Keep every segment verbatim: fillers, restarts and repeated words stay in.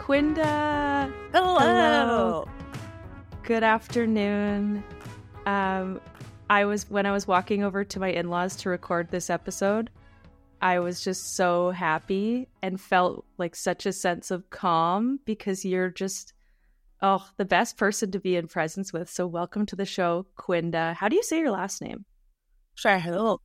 Quinda. Hello. Hello. Good afternoon. Um, I was when I was walking over to my in-laws to record this episode, I was just so happy and felt like such a sense of calm because you're just, oh, the best person to be in presence with. So welcome to the show, Quinda. How do you say your last name? Verhoel.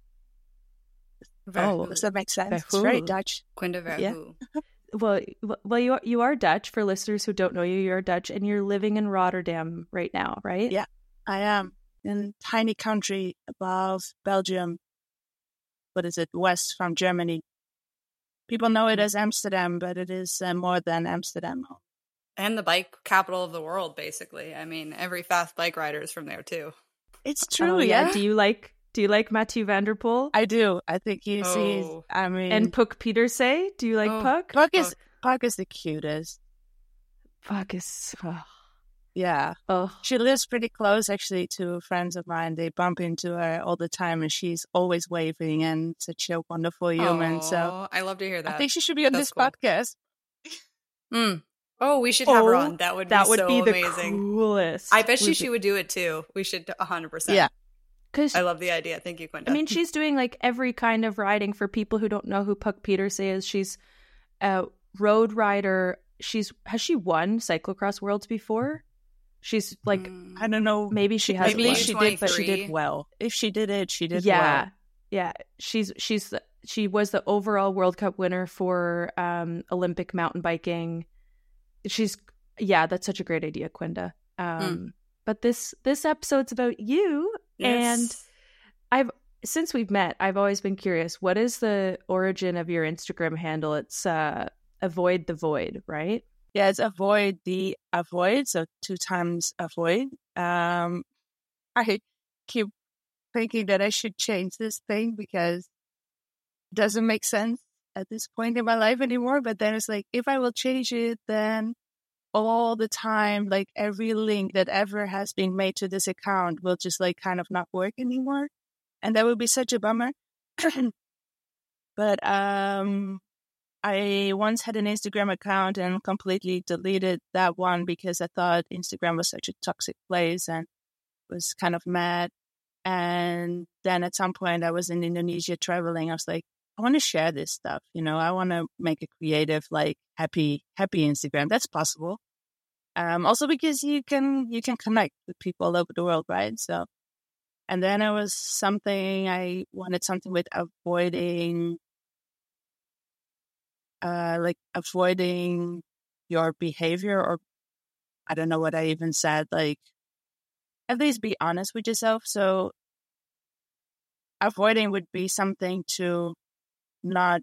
Oh, does that make sense? It's Verhoel. very Dutch. Quinda Verhoel. Yeah. Well, well, you are, you are Dutch. For listeners who don't know you, you're Dutch, and you're living in Rotterdam right now, right? Yeah, I am in a tiny country above Belgium. What is it? West from Germany. People know it as Amsterdam, but it is uh, more than Amsterdam. And the bike capital of the world, basically. I mean, every fast bike rider is from there, too. It's true, Oh, yeah. Do you like Do you like Mathieu van der Poel? I do. I think he's, Oh. he's I mean... And Puck Pieterse? Do you like Oh. Puck? Puck is, Puck is the cutest. Puck is... Oh. Yeah. oh. She lives pretty close, actually, to friends of mine. They bump into her all the time, and she's always waving and such a wonderful human. So Aw, I love to hear that. I think she should be on That's this cool. podcast. Mm. Oh, we should have her Oh, on. That would be That would so be the amazing. coolest. I bet you Would she be- would do it, too. We should one hundred percent. Yeah. Cause, I love the idea. Thank you, Quinda. I mean, she's doing like every kind of riding. For people who don't know who Puck Pieterse is, she's a road rider. She's Has she won cyclocross worlds before? She's like, Mm. I don't know. maybe she I hasn't believe won. she did, but she twenty-three. did well. If she did it, she did yeah, well. yeah. She's she's the, she was the overall World Cup winner for um, Olympic mountain biking. She's yeah, that's such a great idea, Quinda. Um, Hmm. But this this episode's about you, and Yes. I've since we've met, I've always been curious. What is the origin of your Instagram handle? It's uh, avoid the void, right? Yeah, it's avoid the avoid, so two times avoid. Um, I keep thinking that I should change this thing because it doesn't make sense at this point in my life anymore. But then it's like, if I will change it, then all the time, like every link that ever has been made to this account will just like kind of not work anymore. And that would be such a bummer. But um, I once had an Instagram account and completely deleted that one because I thought Instagram was such a toxic place and was kind of mad. And then at some point I was in Indonesia traveling. I was like, I want to share this stuff. You know, I want to make a creative, like happy, happy Instagram. That's possible. Um, also because you can, you can connect with people all over the world, right? So, and then it was something, I wanted something with avoiding, uh, like avoiding your behavior, or I don't know what I even said, like at least be honest with yourself. So avoiding would be something to not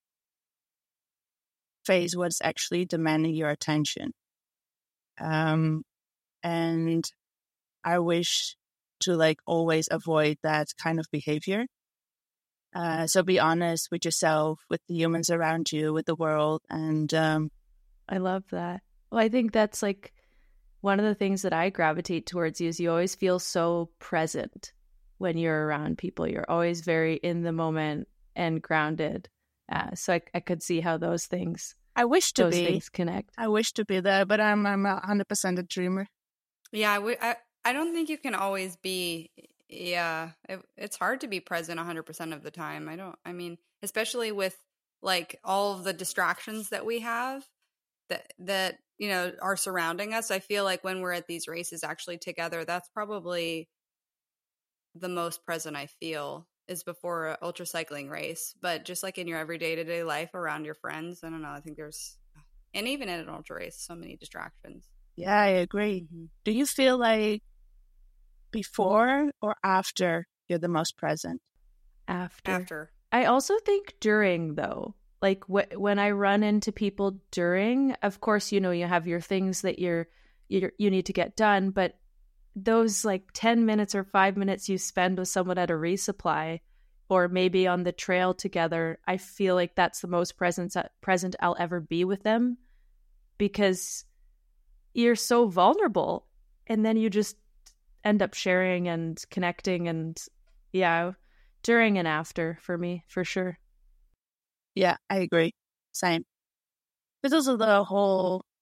face what's actually demanding your attention. Um, and I wish to like always avoid that kind of behavior. Uh, so be honest with yourself, with the humans around you, with the world. And um, I love that. Well, I think that's like one of the things that I gravitate towards you is you always feel so present when you're around people. You're always very in the moment and grounded. Uh, so I, I could see how those things, I wish to those be, things connect. I wish to be there, but I'm, I'm one hundred percent a dreamer. Yeah, I, w- I, I don't think you can always be, yeah, it, it's hard to be present one hundred percent of the time. I don't, I mean, especially with like all of the distractions that we have that, that, you know, are surrounding us. I feel like when we're at these races actually together, that's probably the most present I feel is before an ultra cycling race. But just like in your everyday to day life around your friends, I don't know, I think there's, and even in an ultra race, so many distractions. Yeah, I agree. Mm-hmm. Do you feel like before or after you're the most present? After. After. I also think during, though. Like wh- when I run into people during, of course, you know, you have your things that you're, you're you need to get done, but those like ten minutes or five minutes you spend with someone at a resupply or maybe on the trail together, I feel like that's the most present present I'll ever be with them, because you're so vulnerable and then you just end up sharing and connecting. And yeah, during and after for me, for sure. Yeah, I agree. Same. There's also the whole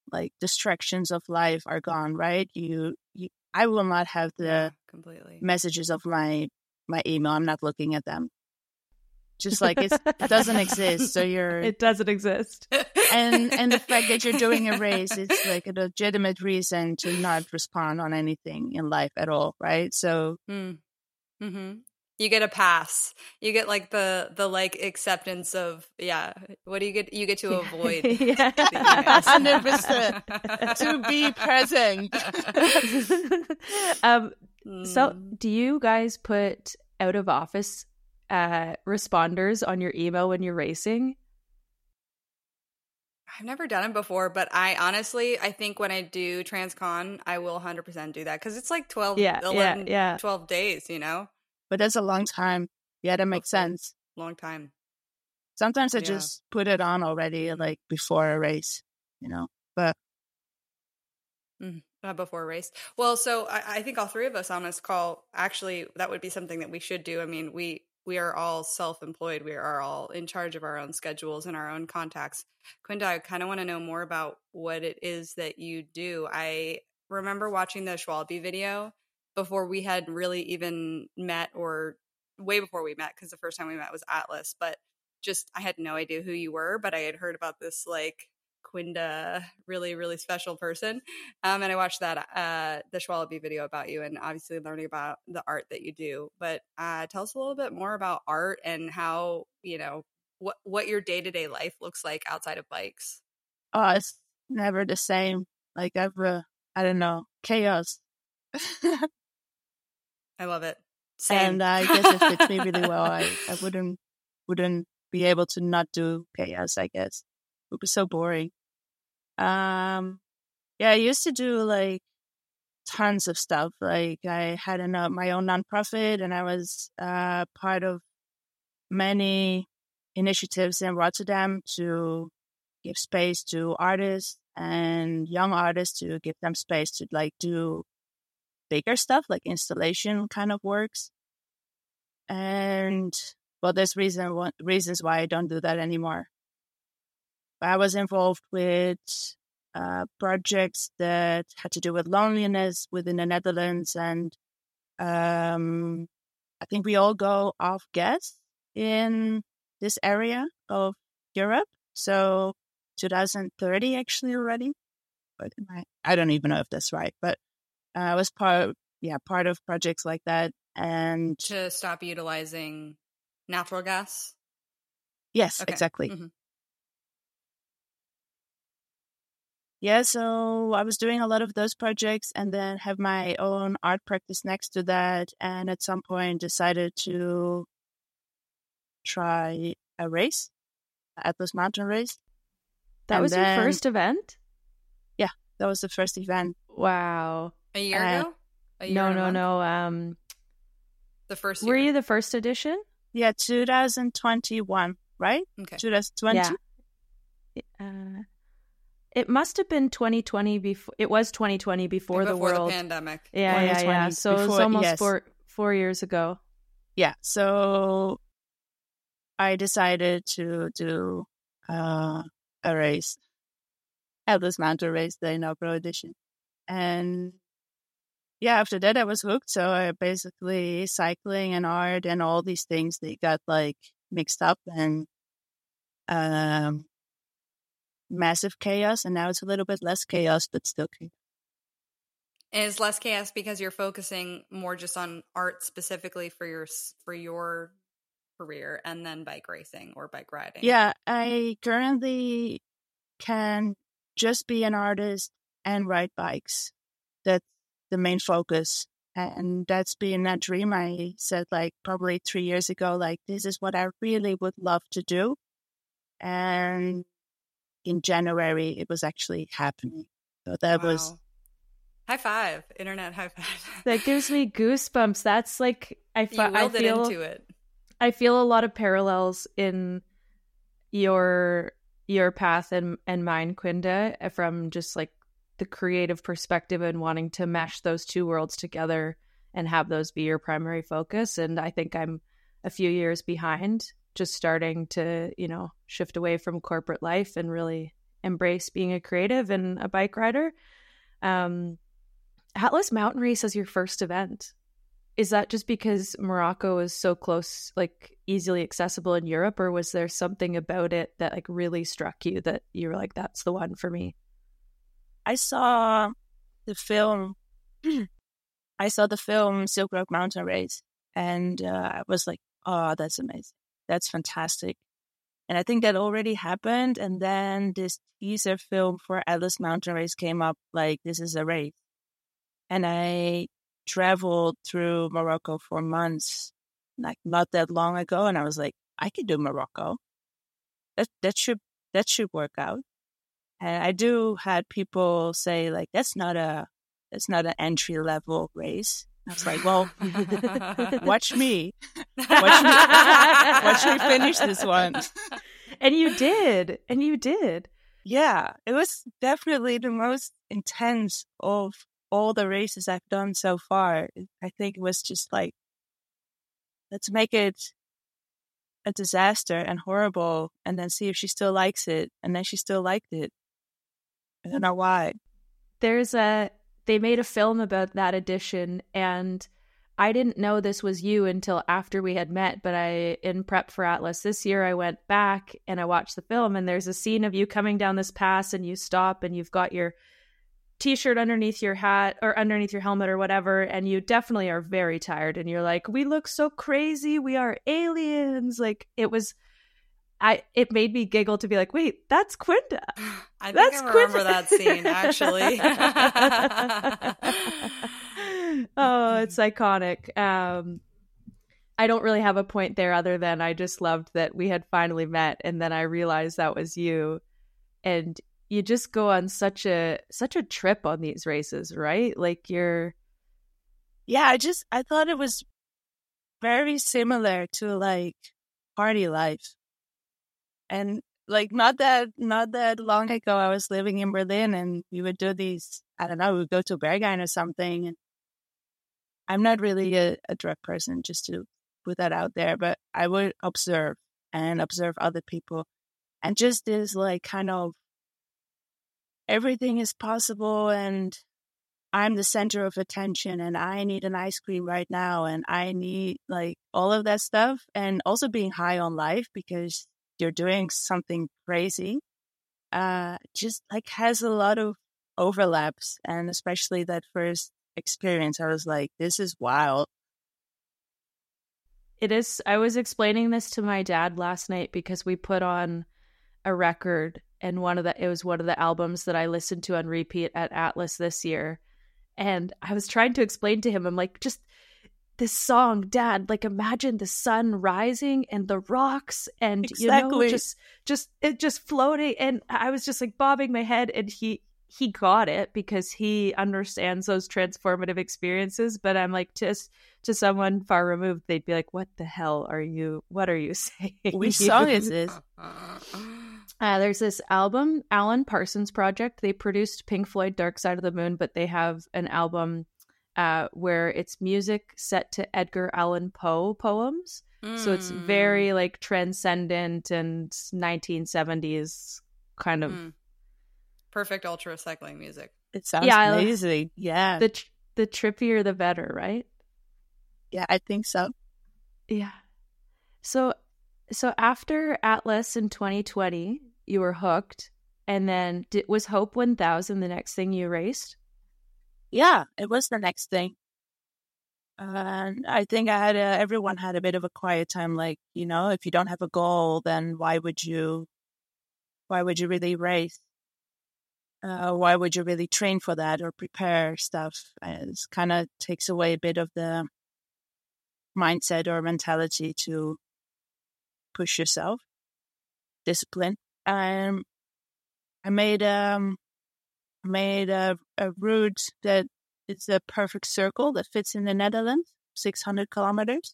like distractions of life are gone, right? You, you I will not have the Yeah, completely. messages of my my email. I'm not looking at them. Just like it's, it doesn't exist. So you're It doesn't exist. and and the fact that you're doing a race, it's like a legitimate reason to not respond on anything in life at all, right? So Mm. Mm-hmm. You get a pass. You get like the the like acceptance of yeah. What do you get? You get to avoid Yeah. the emails. one hundred percent to be present. um, so, Mm. do you guys put out of office uh, responders on your email when you're racing? I've never done it before, but I honestly, I think when I do TransCon, I will one hundred percent do that because it's like twelve, Yeah, eleven, yeah, yeah. twelve days, you know? But that's a long time. Yeah, that makes Okay. sense. Long time. Sometimes I Yeah. just put it on already, like before a race, you know. But Mm, uh, before a race. Well, so I, I think all three of us on this call, actually, that would be something that we should do. I mean, we we are all self-employed. We are all in charge of our own schedules and our own contacts. Quinta, I kind of want to know more about what it is that you do. I remember watching the Schwalbe video before we had really even met, or way before we met, because the first time we met was Atlas. But just, I had no idea who you were, but I had heard about this, like, Quinta, really, really special person. Um, and I watched that, uh, the Schwalbe video about you, and obviously learning about the art that you do. But uh, tell us a little bit more about art and how, you know, what, what your day-to-day life looks like outside of bikes. oh, it's never the same. Like I've, uh, I don't know, chaos. I love it. Same. And I guess it fits me really well. I, I wouldn't wouldn't be able to not do chaos, I guess. It would be so boring. Um, yeah, I used to do like tons of stuff. Like I had an, uh, my own nonprofit, and I was uh, part of many initiatives in Rotterdam to give space to artists and young artists, to give them space to like do bigger stuff like installation kind of works. And well, there's reason one, reasons why I don't do that anymore. I was involved with uh, projects that had to do with loneliness within the Netherlands, and um, I think we all go off gas in this area of Europe. So twenty thirty actually already, but I, I don't even know if that's right. But uh, I was part, of, yeah, part of projects like that, and to stop utilizing natural gas. yes, Okay. exactly. Mm-hmm. Yeah, so I was doing a lot of those projects, and then have my own art practice next to that. And at some point decided to try a race, Atlas Mountain Race. That And was then- your first event? Yeah, that was the first event. Wow. A year Uh, ago? A year No, and a no, month? no. Um, The first were year. you the first edition? Yeah, twenty twenty-one, right? Okay. twenty twenty? Yeah. Uh, it must have been twenty twenty before. It was twenty twenty before, the Before world. the pandemic. Yeah, yeah, yeah. twenty twenty, So it's before- almost yes. four four years ago. Yeah, so I decided to do uh, a race, Atlas Mountain Race, the inaugural edition. And yeah, after that I was hooked. So I basically cycling and art and all these things, they got like mixed up, and um, massive chaos. And now it's a little bit less chaos, but still chaos. And it's less chaos because you're focusing more just on art specifically for your for your career, and then bike racing or bike riding. Yeah, I currently can just be an artist and ride bikes. That's the main focus. And that's been a dream. I said like probably three years ago, like this is what I really would love to do. And in January, it was actually happening. So that Wow. was, High five, internet high five. That gives me goosebumps. That's like I, You fe- I willed it feel into it. I feel a lot of parallels in your your path and and mine, Quinta, from just like the creative perspective and wanting to mesh those two worlds together and have those be your primary focus. And I think I'm a few years behind, just starting to, you know, shift away from corporate life and really embrace being a creative and a bike rider. Um, Atlas Mountain Race as your first event. Is that just because Morocco is so close, like easily accessible in Europe, or was there something about it that like really struck you that you were like, that's the one for me? I saw the film. I saw the film Silk Road Mountain Race, and uh, I was like, oh, that's amazing. That's fantastic. And I think that already happened. And then this teaser film for Atlas Mountain Race came up, like, this is a race. And I traveled through Morocco for months, like not that long ago. And I was like, I could do Morocco. That that should that should work out. And I do had people say, like, that's not a that's not an entry level race. I was like, well, watch me. Watch me. Watch me finish this one. And you did. And you did. Yeah, it was definitely the most intense of all the races I've done so far. I think it was just like, let's make it a disaster and horrible, and then see if she still likes it. And then she still liked it. I don't know why. There's a, they made a film about that edition, and I didn't know this was you until after we had met, but I, in prep for Atlas this year, I went back and I watched the film, and there's a scene of you coming down this pass and you stop and you've got your t-shirt underneath your hat or underneath your helmet or whatever, and you definitely are very tired, and you're like, we look so crazy, we are aliens. Like, it was, I it made me giggle to be like, wait, that's Quinta. I think that's I remember Quinta. that scene, actually. Oh, it's iconic. um I don't really have a point there other than I just loved that we had finally met, and then I realized that was you. And you just go on such a such a trip on these races, right? Like, you're Yeah, I just I thought it was very similar to like party life. And like not that not that long ago, I was living in Berlin, and we would do these, I don't know, we would go to Berghain or something. And I'm not really a, a drug person, just to put that out there, but I would observe and observe other people. And just this like kind of everything is possible, and I'm the center of attention, and I need an ice cream right now, and I need like all of that stuff. And also being high on life because you're doing something crazy, uh, just like has a lot of overlaps. And especially that first experience, I was like, this is wild. It is. I was explaining this to my dad last night because we put on a record, and one of the it was one of the albums that I listened to on repeat at Atlas this year. And I was trying to explain to him, I'm like, just this song, Dad, like imagine the sun rising and the rocks and Exactly. you know, just just it just floating. And I was just like bobbing my head, and he he got it because he understands those transformative experiences. But I'm like, just to someone far removed, they'd be like, what the hell are you, what are you saying? Which song is this? Uh, there's this album, Alan Parsons Project. They produced Pink Floyd Dark Side of the Moon, but they have an album uh, where it's music set to Edgar Allan Poe poems. Mm. So it's very like transcendent and nineteen seventies kind of. Mm. Perfect ultra cycling music. It sounds yeah, amazing. Yeah. The tr- the trippier, the better, right? Yeah, I think so. Yeah. So, so after Atlas in twenty twenty, you were hooked, and then did, was Hope one thousand the next thing you raced? Yeah, it was the next thing. And uh, I think I had a, everyone had a bit of a quiet time. Like, you know, if you don't have a goal, then why would you, why would you really race? Uh, why would you really train for that or prepare stuff? It kind of takes away a bit of the mindset or mentality to push yourself, discipline. Um, I made um, made a, a route that it's a perfect circle that fits in the Netherlands, six hundred kilometers,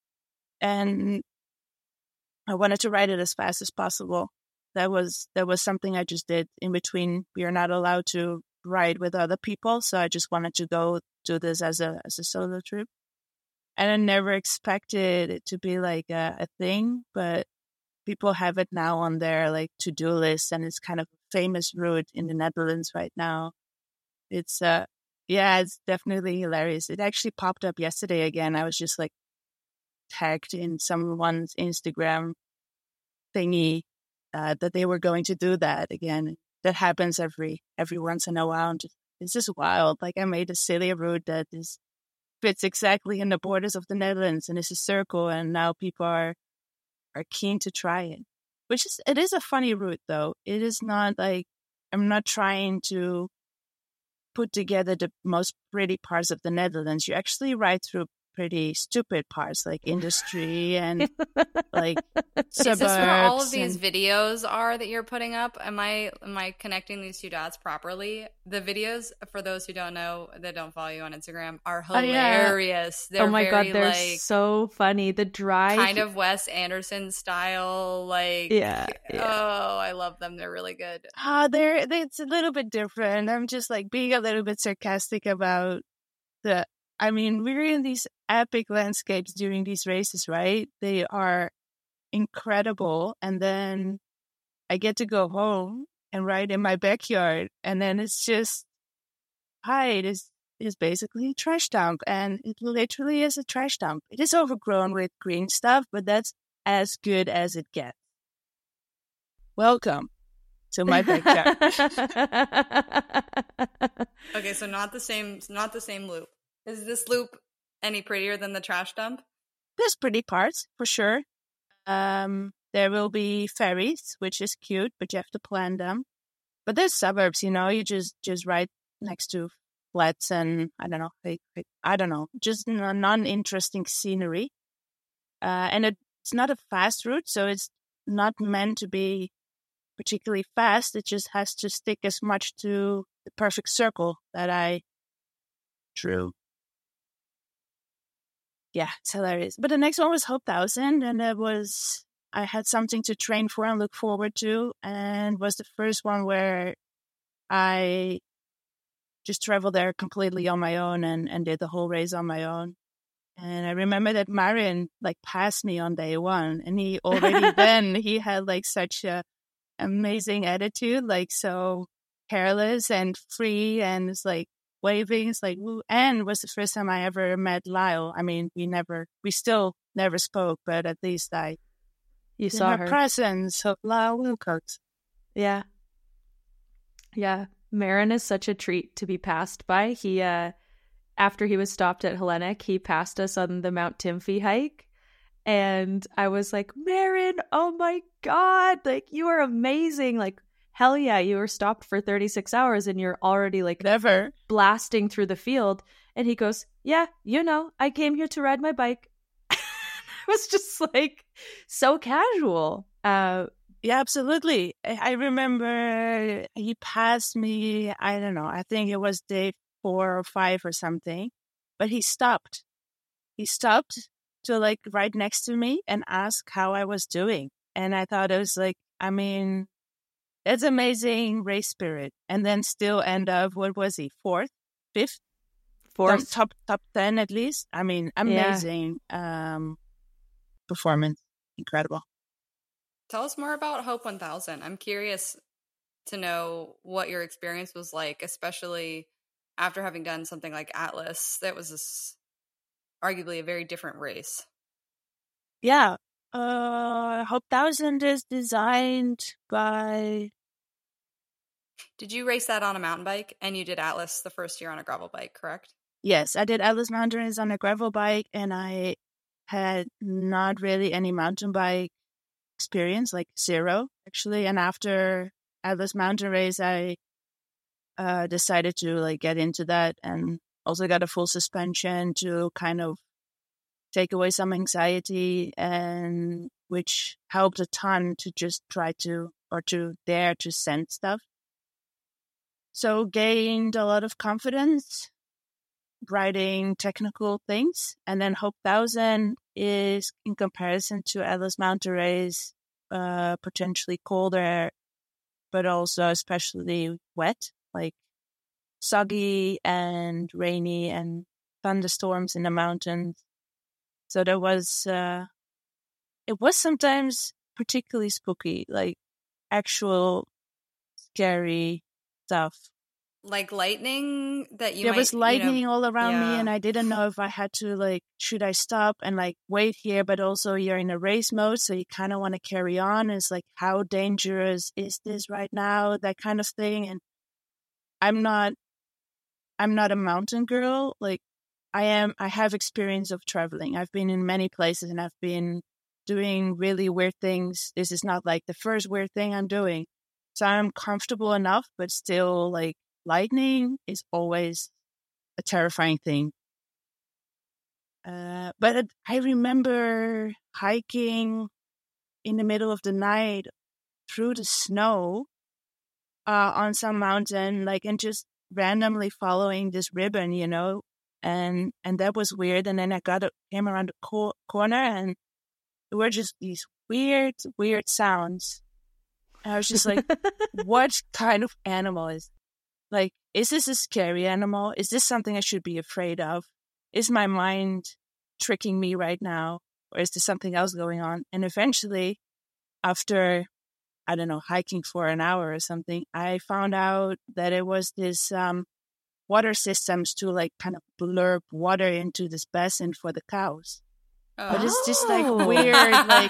and I wanted to ride it as fast as possible. That was that was something I just did in between. We are not allowed to ride with other people, so I just wanted to go do this as a as a solo trip. And I never expected it to be like a, a thing, but people have it now on their like to-do list, and it's kind of a famous route in the Netherlands right now. It's, uh, yeah, it's definitely hilarious. It actually popped up yesterday again. I was just like tagged in someone's Instagram thingy uh, that they were going to do that again. That happens every every once in a while. And just, it's just wild. Like I made a silly route that is fits exactly in the borders of the Netherlands and it's a circle, and now people are are keen to try it. Which is it is a funny route though. It is not like I'm not trying to put together the most pretty parts of the Netherlands. You actually ride through pretty stupid parts like industry and like suburbs. Is this where all of these and... videos are that you're putting up? Am I am I connecting these two dots properly? The videos, for those who don't know, that don't follow you on Instagram, are hilarious. Oh, yeah. Oh my very, god, they're like, so funny. The drive, kind of Wes Anderson style, like yeah, yeah. Oh, I love them. They're really good. Ah, uh, they're it's a little bit different. I'm just like being a little bit sarcastic about the. I mean, we're in these epic landscapes during these races, right? They are incredible. And then I get to go home and ride in my backyard. And then it's just, hi, it is, it is basically a trash dump. And it literally is a trash dump. It is overgrown with green stuff, but that's as good as it gets. Welcome to my backyard. Okay, so not the same, not the same loop. Is this loop any prettier than the trash dump? There's pretty parts, for sure. Um, there will be ferries, which is cute, but you have to plan them. But there's suburbs, you know, you just, just ride next to flats and, I don't know, like, like, I don't know, just a non-interesting scenery. Uh, and it, it's not a fast route, so it's not meant to be particularly fast. It just has to stick as much to the perfect circle that I drew. Yeah, it's hilarious. But the next one was Hope Thousand, and it was, I had something to train for and look forward to, and was the first one where I just traveled there completely on my own and, and did the whole race on my own. And I remember that Marin like passed me on day one, and he already then, he had like such a amazing attitude, like so careless and free, and it's like, waving, it's like, woo. And was the first time I ever met Lyle. I mean, we never, we still never spoke, but at least I you saw her her presence of Lyle Wilcox. Yeah, yeah. Marin is such a treat to be passed by. He, uh, after he was stopped at Hellenic, he passed us on the Mount Timfy hike, and I was like, Marin, oh my god, like you are amazing, like. Hell yeah, you were stopped for thirty-six hours and you're already like never blasting through the field. And he goes, yeah, you know, I came here to ride my bike. It was just like so casual. Uh, yeah, absolutely. I remember he passed me, I don't know, I think it was day four or five or something, but he stopped. He stopped to like right next to me and ask how I was doing. And I thought it was like, I mean, that's amazing race spirit. And then still end up, what was he, fourth, fifth? Fourth. Top, top ten at least. I mean, amazing yeah. um, performance. Incredible. Tell us more about Hope one thousand. I'm curious to know what your experience was like, especially after having done something like Atlas. That was this, arguably a very different race. Yeah. Uh, Hope Thousand is designed by... Did you race that on a mountain bike? And you did Atlas the first year on a gravel bike, correct? Yes, I did Atlas Mountain Race on a gravel bike, and I had not really any mountain bike experience, like zero, actually. And after Atlas Mountain Race, I uh, decided to like get into that, and also got a full suspension to kind of take away some anxiety, and which helped a ton to just try to, or to dare to send stuff. So gained a lot of confidence writing technical things. And then Hope Thousand is, in comparison to Atlas Mountain Race, uh, potentially colder, but also especially wet, like soggy and rainy and thunderstorms in the mountains. So there was, uh, it was sometimes particularly spooky, like actual scary stuff. Like lightning that you there might, was lightning you know, all around yeah. me, and I didn't know if I had to, like, should I stop and like wait here? But also you're in a race mode, so you kind of want to carry on. It's like, how dangerous is this right now? That kind of thing. And I'm not, I'm not a mountain girl. Like I am, I have experience of traveling. I've been in many places and I've been doing really weird things. This is not like the first weird thing I'm doing. So I'm comfortable enough, but still, like, lightning is always a terrifying thing. Uh, but it, I remember hiking in the middle of the night through the snow uh, on some mountain, like, and just randomly following this ribbon, you know, and and that was weird. And then I got a, came around the co- corner, and there were just these weird, weird sounds. And I was just like, what kind of animal is, like, is this a scary animal? Is this something I should be afraid of? Is my mind tricking me right now? Or is there something else going on? And eventually, after, I don't know, hiking for an hour or something, I found out that it was this um, water systems to, like, kind of blurb water into this basin for the cows. Oh. But it's just like weird, like,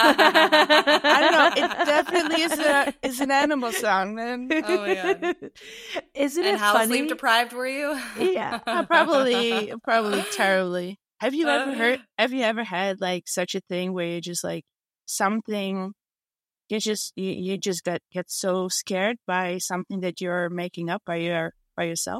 I don't know. It definitely is a is an animal sound, man. Oh my god! Isn't and it how funny? sleep deprived were you? Yeah, Uh, probably, probably terribly. Have you ever heard? Have you ever had, like, such a thing where you just, like, something, you just you, you just get get so scared by something that you're making up by your by yourself?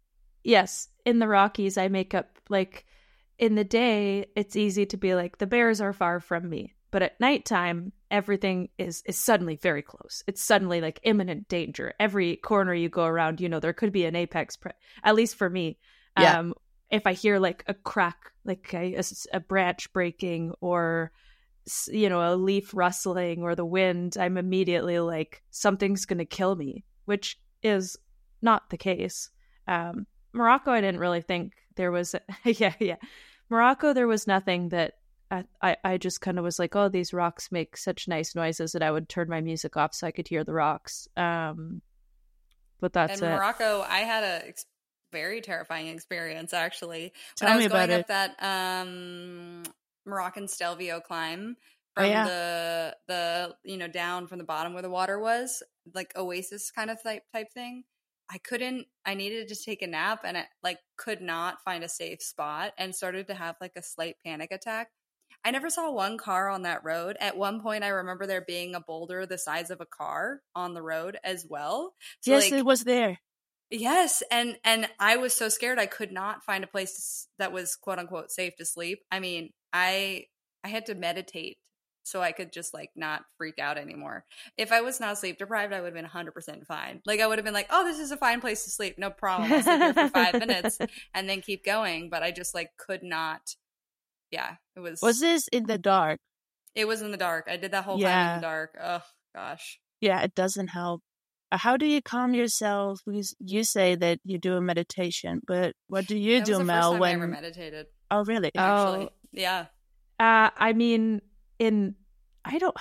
Yes, in the Rockies, I make up, like, in the day, it's easy to be like, the bears are far from me. But at nighttime, everything is, is suddenly very close. It's suddenly like imminent danger. Every corner you go around, you know, there could be an apex, pre- at least for me. Yeah. Um, if I hear like a crack, like a, a branch breaking, or, you know, a leaf rustling, or the wind, I'm immediately like, something's going to kill me, which is not the case. Um, Morocco, I didn't really think there was, yeah, yeah. Morocco, there was nothing that I, I, I just kind of was like, oh, these rocks make such nice noises that I would turn my music off so I could hear the rocks. Um, but that's in it. Morocco, I had a ex- very terrifying experience, actually. Tell when I was me about going it. up that um, Moroccan Stelvio climb from Oh, yeah. the the you know down from the bottom where the water was, like oasis kind of type type thing. I couldn't, I needed to take a nap, and I, like, could not find a safe spot, and started to have, like, a slight panic attack. I never saw one car on that road. At one point, I remember there being a boulder the size of a car on the road as well. So, Yes, like, it was there. yes, and and I was so scared I could not find a place that was quote unquote safe to sleep. I mean, I I had to meditate so I could just, like, not freak out anymore. If I was not sleep deprived, I would have been one hundred percent fine. Like, I would have been like, oh, this is a fine place to sleep. No problem. I'll sleep here for five minutes and then keep going. But I just, like, could not. Yeah, it was. Was this in the dark? It was in the dark. I did that whole Yeah. time in the dark. Oh, gosh. Yeah, it doesn't help. Uh, How do you calm yourself? Because you say that you do a meditation, but what do you That do, was the Mel? first time when I ever meditated, Oh, really? actually. Oh. Yeah. Uh, I mean, in, I don't,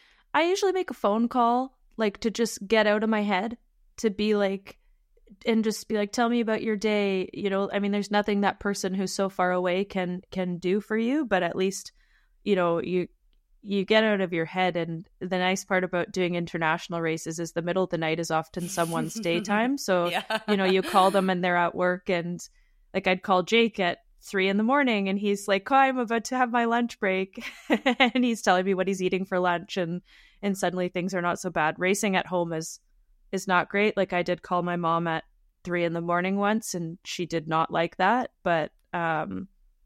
I usually make a phone call, like, to just get out of my head, to be like, and just be like, tell me about your day. You know, I mean, there's nothing that person who's so far away can, can do for you, but at least, you know, you, you get out of your head. And the nice part about doing international races is the middle of the night is often someone's daytime. So, Yeah. you know, you call them and they're at work, and like, I'd call Jake at three in the morning, and he's like, oh, I'm about to have my lunch break. And he's telling me what he's eating for lunch. And, and suddenly things are not so bad. Racing at home is, is not great. Like, I did call my mom at three in the morning once, and she did not like that, but, um,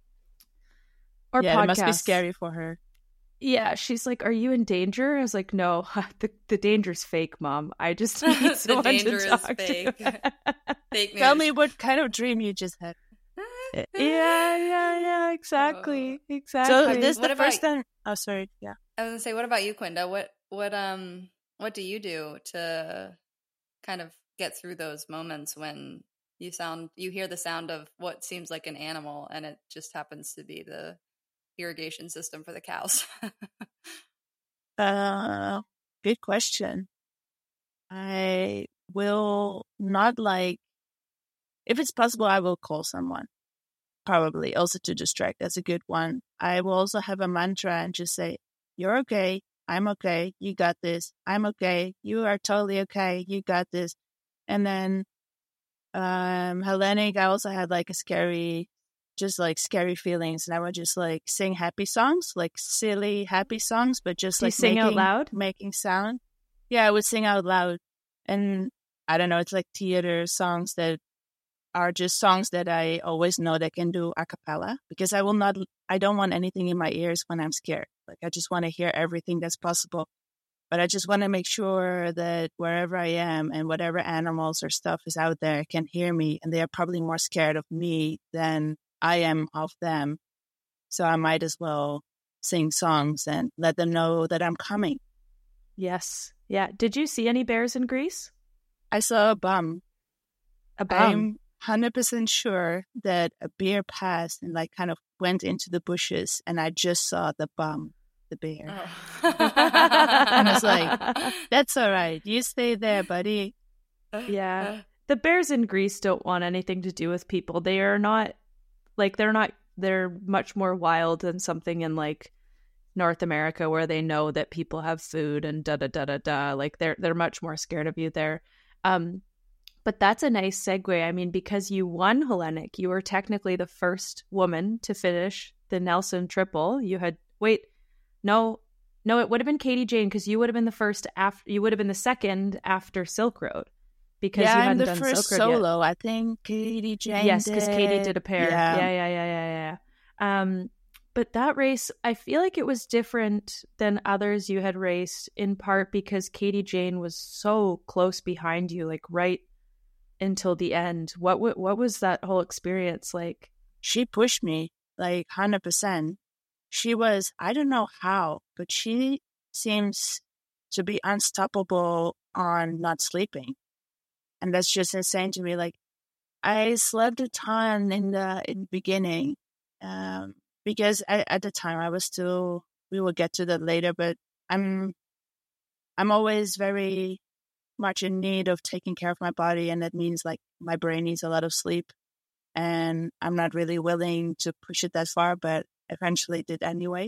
or Yeah, it must be podcasts. scary for her. Yeah, she's like, are you in danger? I was like, no, the, the danger's fake, Mom. I just need The someone danger to is talk fake. to. Fake news. Tell me what kind of dream you just had. yeah, yeah, yeah, exactly, Oh. exactly. So this What the about- first time. Oh, sorry. Yeah. I was gonna say, what about you, Quinda? What what um what do you do to kind of get through those moments when you sound you hear the sound of what seems like an animal, and it just happens to be the irrigation system for the cows? Uh, good question. I will not like, if it's possible, I will call someone, probably, also to distract. That's a good one. I will also have a mantra and just say, you're okay. I'm okay. You got this. I'm okay. You are totally okay. You got this. And then um, Hellenic, I also had like a scary, just like scary feelings. And I would just like sing happy songs, like silly happy songs, but just Do you like sing making, out loud? making sound. Yeah, I would sing out loud. And I don't know, it's like theater songs that are just songs that I always know that can do a cappella, because I will not, I don't want anything in my ears when I'm scared. Like, I just want to hear everything that's possible. But I just want to make sure that wherever I am and whatever animals or stuff is out there can hear me, and they are probably more scared of me than I am of them. So I might as well sing songs and let them know that I'm coming. Yes. Yeah. Did you see any bears in Greece? I saw a bum. A bum. I'm one hundred percent sure that a bear passed and like kind of went into the bushes, and I just saw the bum, the bear. Oh. And I was like, that's all right. You stay there, buddy. Yeah. The bears in Greece don't want anything to do with people. They are not, like, they're not, they're much more wild than something in, like, North America where they know that people have food and da da da da da. Like, they're they're much more scared of you there. Um, but that's a nice segue. I mean, because you won Hellenic, you were technically the first woman to finish the Nelson Triple. You had, wait, no, no, it would have been Katie Jane, because you would have been the first after, you would have been the second after Silk Road, because yeah, you I'm hadn't the done first Silk Road solo. yet. I think Katie Jane Yes, because Katie did a pair. Yeah. Yeah, yeah, yeah, yeah, yeah. yeah. Um, but that race, I feel like it was different than others you had raced, in part because Katie Jane was so close behind you, like right until the end. What w- what was that whole experience like? She pushed me like one hundred percent. She was, I don't know how, but she seems to be unstoppable on not sleeping. And that's just insane to me. Like, I slept a ton in the, in the beginning. Um, because I, at the time I was still, we will get to that later, but I'm, I'm always very much in need of taking care of my body. And that means like my brain needs a lot of sleep, and I'm not really willing to push it that far, but eventually did anyway.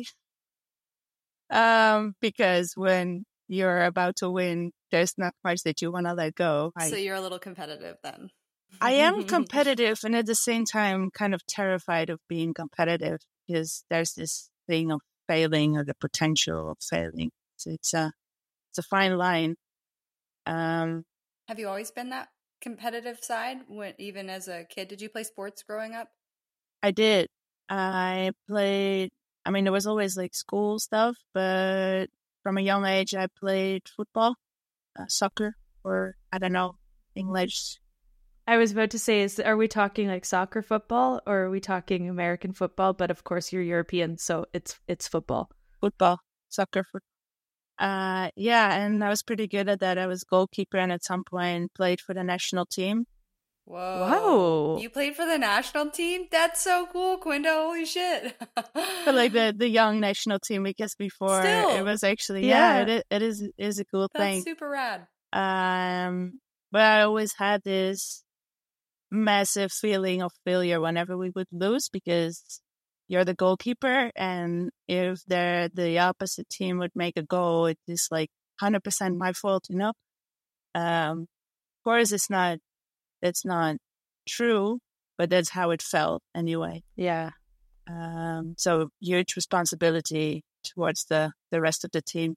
Um, because when you're about to win, there's not much that you want to let go. I, So you're a little competitive then. I am competitive, and at the same time kind of terrified of being competitive, because there's this thing of failing, or the potential of failing. So it's a, it's a fine line. Um, Have you always been that competitive side, when, even as a kid? Did you play sports growing up? I did. I played, I mean, there was always like school stuff, but from a young age, I played football, uh, soccer, or I don't know, English. I was about to say, is are we talking like soccer football, or are we talking American football? But of course you're European, so it's it's football. Football, soccer, football. Uh, yeah, and I was pretty good at that. I was goalkeeper, and at some point played for the national team. Whoa. Wow. You played for the national team? That's so cool, Quinta. Holy shit. For like the, the young national team, because before Still. it was actually, Yeah. yeah, it, is- it is, it is a cool That's thing. super rad. Um, but I always had this massive feeling of failure whenever we would lose, because you're the goalkeeper, and if the the opposite team would make a goal, it is like one hundred percent my fault, you know? Um, of course, it's not, it's not true, but that's how it felt anyway. Yeah. Um, so huge responsibility towards the, the rest of the team.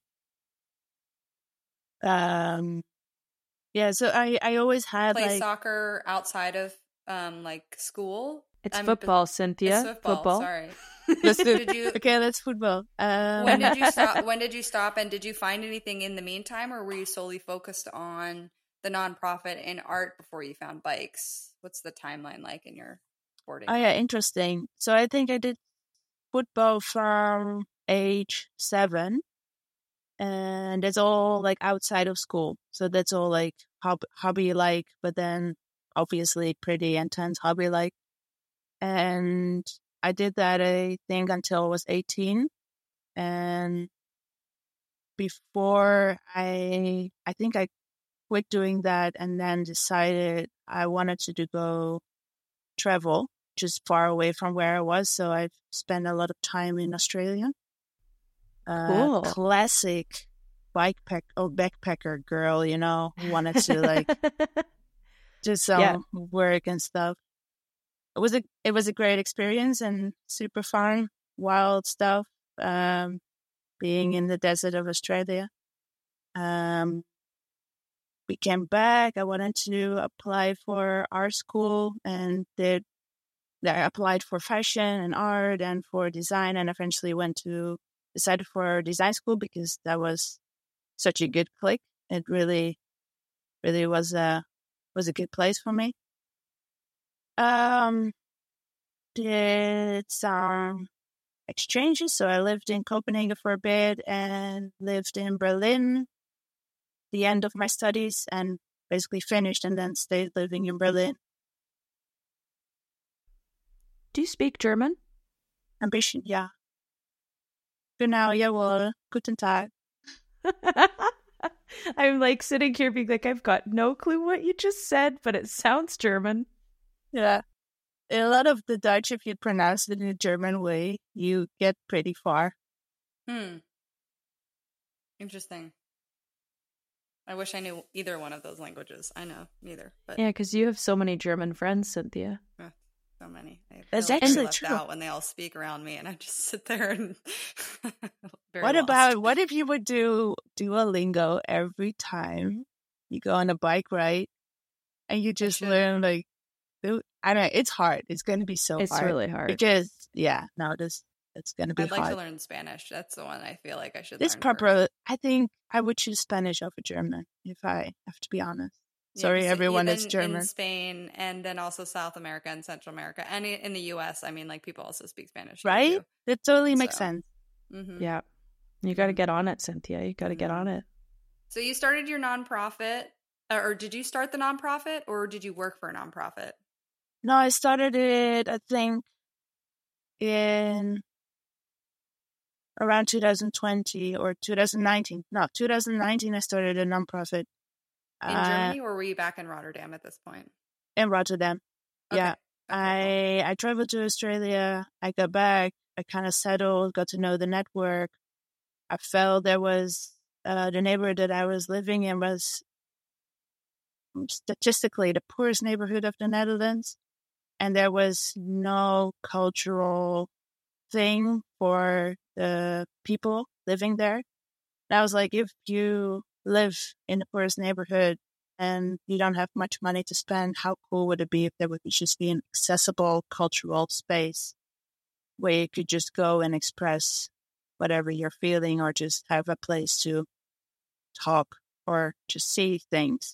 Um, yeah, so I, I always had Play like... soccer outside of um like school? It's I'm- football, Cynthia. It's football, sorry. Let's do Did you Okay, that's football. Um, when did you stop when did you stop, and did you find anything in the meantime, or were you solely focused on the nonprofit and art before you found bikes? What's the timeline like in your sporting? Oh yeah, interesting. So I think I did football from age seven, and it's all like outside of school. So that's all like hob- hobby like, but then obviously pretty intense hobby like. And I did that, I think, until I was eighteen. And before I, I think I quit doing that and then decided I wanted to do go travel just far away from where I was. So I've spent a lot of time in Australia. Uh, Cool. Classic bike pack or backpacker girl, you know, who wanted to like do some Yeah. work and stuff. It was a it was a great experience and super fun, wild stuff. Um, being in the desert of Australia. Um, we came back. I wanted to apply for art school and did. I applied for fashion and art and for design, and eventually went to decided for design school because that was such a good click. It really, really was a was a good place for me. Um, did some exchanges, so I lived in Copenhagen for a bit and lived in Berlin. The end of my studies and basically finished, and then stayed living in Berlin. Do you speak German? Ambition, ja. Genau, jawohl. Guten Tag. I'm like sitting here being like, I've got no clue what you just said, but it sounds German. Yeah. A lot of the Dutch, if you pronounce it in a German way, you get pretty far. Hmm. Interesting. I wish I knew either one of those languages. I know neither, but Yeah, because you have so many German friends, Cynthia. uh, so many. I feel That's like I'm actually left true. out when they all speak around me, and I just sit there and. very What lost. about, what if you would do Duolingo every time you go on a bike ride and you just should. learn like, do- I don't know, it's hard. It's going to be so It's hard. really hard. Because, yeah, no, this it's going to be I'd like hard. to learn Spanish. That's the one I feel like I should This learn proper, first. I think I would choose Spanish over German if I have to be honest. Yeah, Sorry, so everyone even that's German. in Spain, and then also South America and Central America, and i- in the U S. I mean, like people also speak Spanish, here, Right? too. That totally makes So. sense. Mhm. Yeah. You got to Mhm. get on it, Cynthia. You got to get Mhm. on it. So you started your nonprofit, uh, or did you start the nonprofit, or did you work for a nonprofit? No, I started it, I think, in around two thousand twenty or two thousand nineteen. No, two thousand nineteen, I started a nonprofit. In uh, Germany, or were you back in Rotterdam at this point? in Rotterdam. Okay. Yeah. Okay, cool. I I traveled to Australia. I got back. I kind of settled, got to know the network. I felt there was uh, the neighborhood that I was living in was statistically the poorest neighborhood of the Netherlands. And there was no cultural thing for the people living there. And I was like, if you live in the poorest neighborhood and you don't have much money to spend, how cool would it be if there would just be an accessible cultural space where you could just go and express whatever you're feeling, or just have a place to talk or just see things.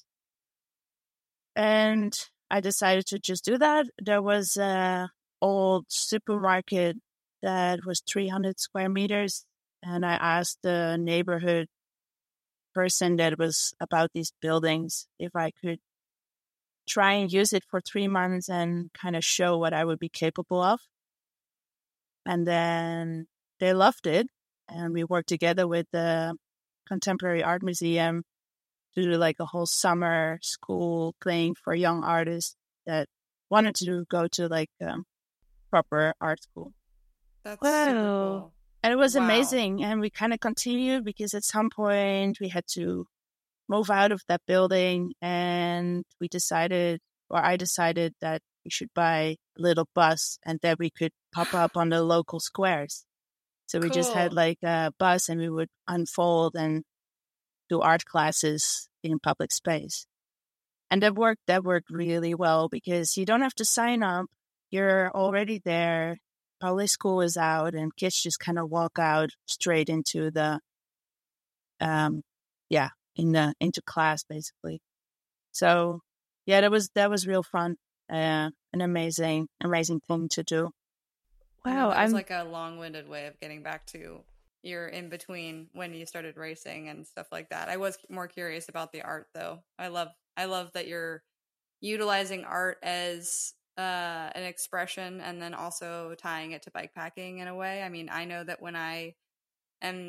And I decided to just do that. There was a old supermarket that was three hundred square meters. And I asked the neighborhood person that was about these buildings if I could try and use it for three months and kind of show what I would be capable of. And then they loved it. And we worked together with the Contemporary Art Museum to do like a whole summer school thing for young artists that wanted to go to like um, proper art school. That's Wow. super cool. And it was Wow. amazing. And we kind of continued because at some point we had to move out of that building, and we decided, or I decided, that we should buy a little bus and that we could pop up on the local squares. So we just had Cool. like a bus and we would unfold and do art classes in public space. And that worked, that worked really well because you don't have to sign up. You're already there. Probably school is out and kids just kind of walk out straight into the, um, yeah, in the, into class basically. So yeah, that was, that was real fun. Uh, an amazing, amazing thing to do. I know Wow. that was I'm like a long-winded way of getting back to your in between when you started racing and stuff like that. I was more curious about the art though. I love I love that you're utilizing art as uh, an expression and then also tying it to bikepacking in a way. I mean, I know that when I am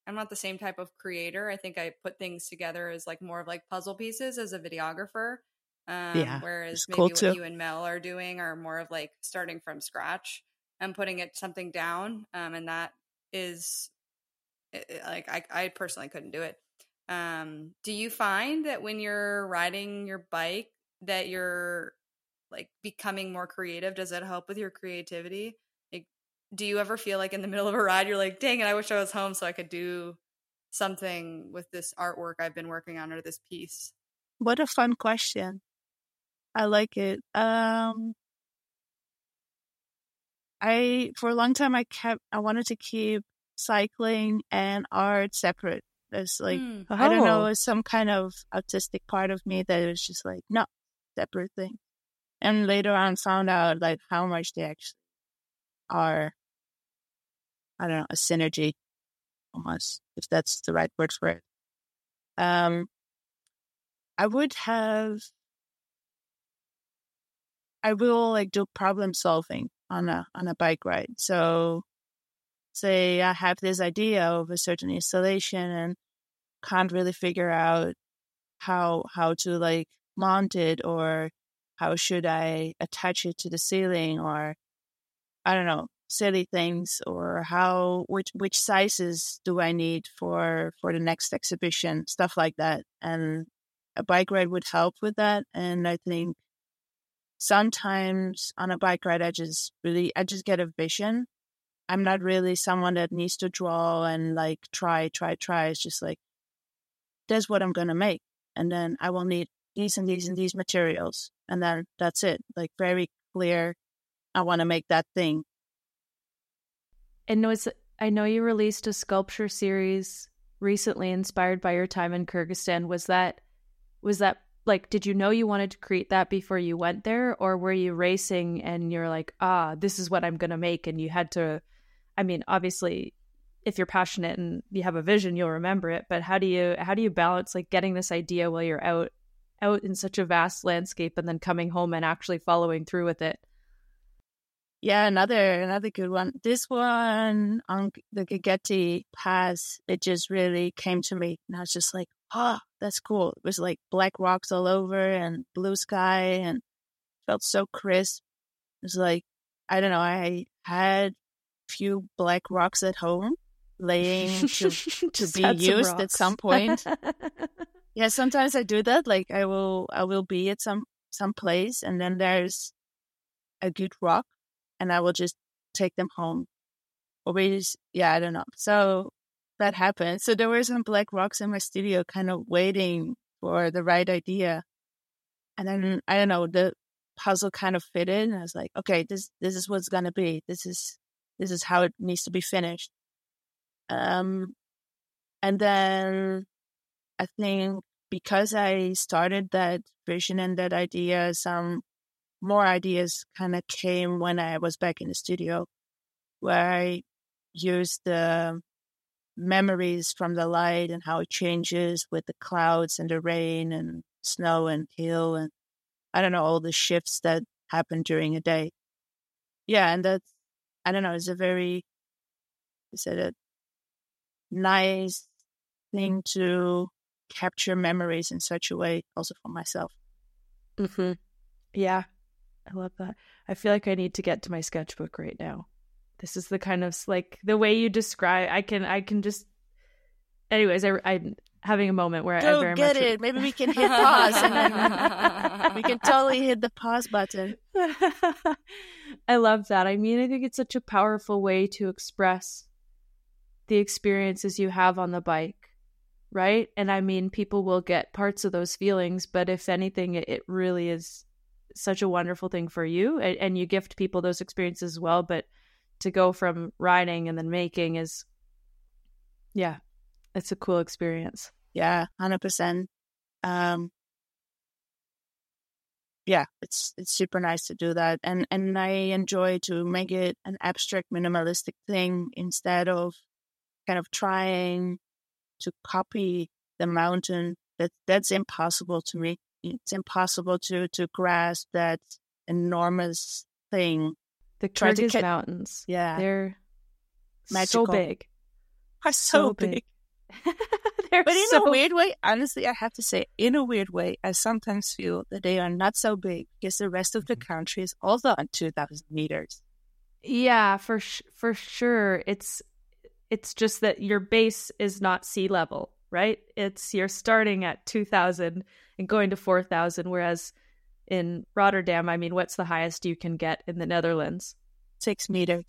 I'm not the same type of creator. I think I put things together as like more of like puzzle pieces as a videographer. Um, Yeah, whereas it's maybe cool what too. you and Mel are doing are more of like starting from scratch and putting it something down. Um, and that is it, it- like I, I personally couldn't do it. Um, do you find that when you're riding your bike that you're like becoming more creative? Does that help with your creativity? Like, do you ever feel like in the middle of a ride you're like, dang it, I wish I was home so I could do something with this artwork I've been working on or this piece? What a fun question. I like it. Um, I for a long time I kept I wanted to keep cycling and art separate. There's like Hmm. I don't know, Oh. it's some kind of autistic part of me that was just like, no, separate thing. And later on found out like how much they actually are, I don't know, a synergy almost, if that's the right word for it. Um I would have I will like do problem solving on a on a bike ride. So say I have this idea of a certain installation and can't really figure out how how to like mount it, or how should I attach it to the ceiling, or I don't know, silly things, or how which which sizes do I need for for the next exhibition, stuff like that. And a bike ride would help with that. And I think sometimes on a bike ride, I just really I just get a vision. I'm not really someone that needs to draw and like try, try, try. It's just like, that's what I'm going to make. And then I will need these and these and these materials. And then that's it. Like very clear. I want to make that thing. And was, I know you released a sculpture series recently inspired by your time in Kyrgyzstan. Was that, was that like, did you know you wanted to create that before you went there? Or were you racing and you're like, ah, this is what I'm going to make. And you had to, I mean, obviously, if you're passionate and you have a vision, you'll remember it. But how do you how do you balance like getting this idea while you're out out in such a vast landscape and then coming home and actually following through with it? Yeah, another another good one. This one on the Gegeti Pass, it just really came to me, and I was just like, "Oh, that's cool." It was like black rocks all over and blue sky, and felt so crisp. It was like, I don't know, I had few black rocks at home laying to to be used at some point. Yeah, sometimes I do that. Like I will I will be at some some place and then there's a good rock and I will just take them home. Or we just, yeah, I don't know. So that happened. So there were some black rocks in my studio kind of waiting for the right idea. And then I don't know, the puzzle kind of fitted and I was like, okay, this this is what's gonna be. This is This is how it needs to be finished. Um, and then I think because I started that vision and that idea, some more ideas kind of came when I was back in the studio, where I used the memories from the light and how it changes with the clouds and the rain and snow and hail and I don't know, all the shifts that happen during a day. Yeah, and that's, I don't know, it's a very, is it a nice thing to capture memories in such a way, also for myself. Mm-hmm. Yeah, I love that. I feel like I need to get to my sketchbook right now. This is the kind of like the way you describe. I can, I can just. Anyways, I, I'm having a moment where Go I very get much. it. Maybe we can hit pause, and then we can totally hit the pause button. I love that. I mean, I think it's such a powerful way to express the experiences you have on the bike, right? And I mean, people will get parts of those feelings, but if anything, it, it really is such a wonderful thing for you, and, and you gift people those experiences as well. But to go from riding and then making is, yeah, it's a cool experience. Yeah, one hundred percent. Um, yeah, it's it's super nice to do that. And, and I enjoy to make it an abstract, minimalistic thing instead of kind of trying to copy the mountain. That That's impossible to me. It's impossible to, to grasp that enormous thing. The Try to Kyrgyz ca- mountains, Yeah. they're Magical. so big. Are so, So big. big. They're But in so a weird way, honestly, I have to say, in a weird way, I sometimes feel that they are not so big because the rest of the country is also on two thousand meters. Yeah, for sh- for sure. It's it's just that your base is not sea level, right? It's you're starting at two thousand and going to four thousand, whereas in Rotterdam, I mean, what's the highest you can get in the Netherlands? Six meters.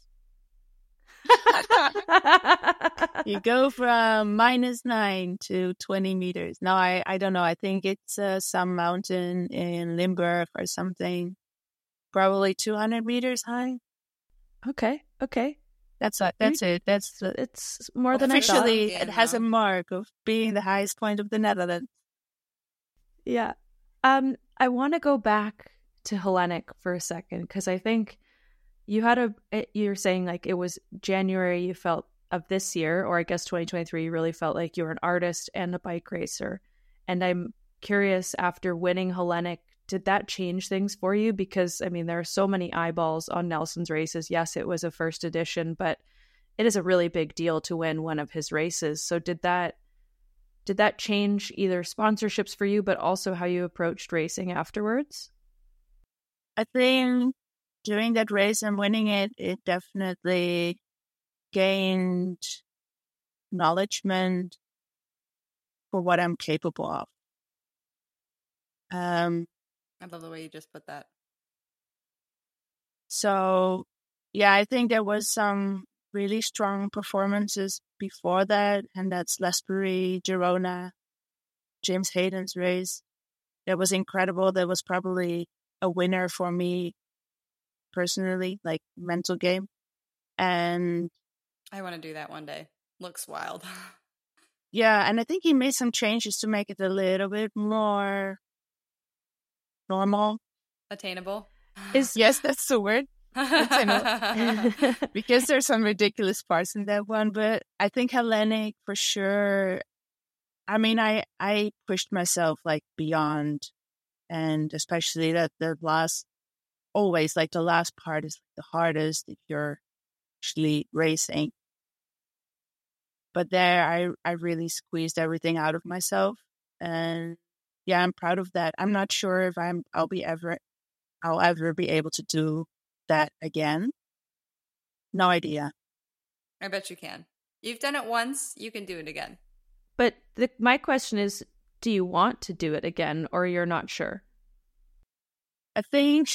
You go from minus nine to twenty meters. No, I, I don't know. I think it's uh, some mountain in Limburg or something, probably two hundred meters high. Okay, okay. That's it. That's it. That's the, It's more than I thought. officially it has a mark of being the highest point of the Netherlands. Yeah. Um, I want to go back to Hellenic for a second because I think you had a. It, you're saying like it was January. You felt of this year, or I guess twenty twenty-three. You really felt like you were an artist and a bike racer. And I'm curious, after winning Hellenic, did that change things for you? Because I mean, there are so many eyeballs on Nelson's races. Yes, it was a first edition, but it is a really big deal to win one of his races. So did that did that change either sponsorships for you, but also how you approached racing afterwards? I think during that race and winning it, it definitely gained acknowledgement for what I'm capable of. Um, I love the way you just put that. So, yeah, I think there was some really strong performances before that, and that's Lesbury, Girona, James Hayden's race. That was incredible. That was probably a winner for me personally, like mental game. And I want to do that one day. Looks wild. yeah, and I think he made some changes to make it a little bit more normal. Attainable. Is yes, that's the word. Because there's some ridiculous parts in that one, but I think Hellenic for sure. I mean, I I pushed myself like beyond, and especially that the last, always like the last part is the hardest if you're actually racing. But there, I I really squeezed everything out of myself, and yeah, I'm proud of that. I'm not sure if I'm I'll be ever I'll ever be able to do that again. No idea. I bet you can. You've done it once, you can do it again. But the, my question is, do you want to do it again, or you're not sure? I think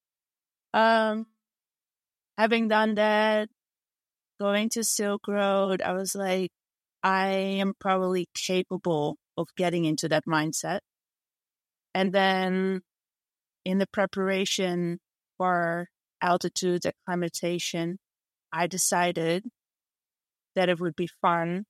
um, having done that, going to Silk Road, I was like, I am probably capable of getting into that mindset. And then in the preparation for altitude acclimatization, I decided that it would be fun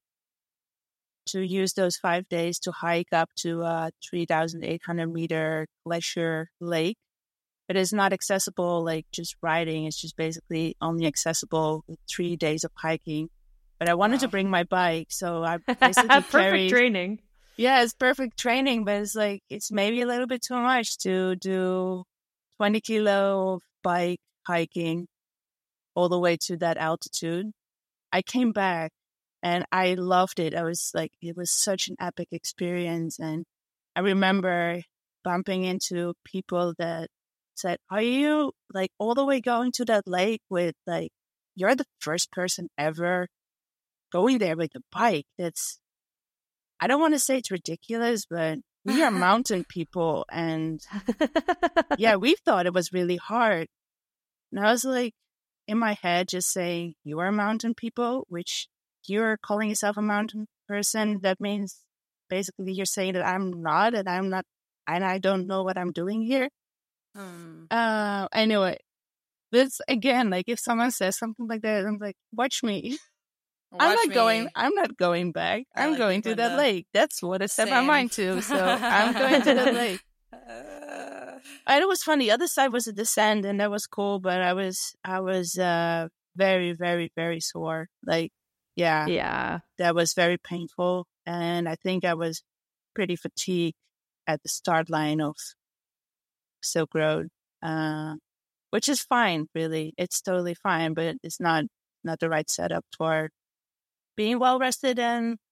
to use those five days to hike up to a three thousand eight hundred meter glacier lake. It is not accessible like just riding. It's just basically only accessible with three days of hiking. But I wanted wow. to bring my bike, so I basically perfect carried, training. Yeah, it's perfect training, but it's like it's maybe a little bit too much to do twenty kilo of bike hiking all the way to that altitude. I came back and I loved it. I was like, it was such an epic experience. And I remember bumping into people that said, are you like all the way going to that lake with like, you're the first person ever going there with a bike. That's, I don't want to say it's ridiculous, but we are mountain people. And yeah, we thought it was really hard. And I was like, in my head, just saying, you are mountain people, which you're calling yourself a mountain person. That means basically you're saying that I'm not, and I'm not, and I don't know what I'm doing here. Hmm. Uh, anyway, this again, like if someone says something like that, I'm like, watch me. Watch I'm not me. going, I'm not going back. I I'm like going to that lake. That's what I set my mind to. So I'm going to that lake. Uh, and it was fun. The other side was a descent, and that was cool. But I was, I was uh, very, very, very sore. Like, yeah, yeah, that was very painful, and I think I was pretty fatigued at the start line of Silk Road, uh, which is fine. Really, it's totally fine, but it's not not the right setup for being well rested and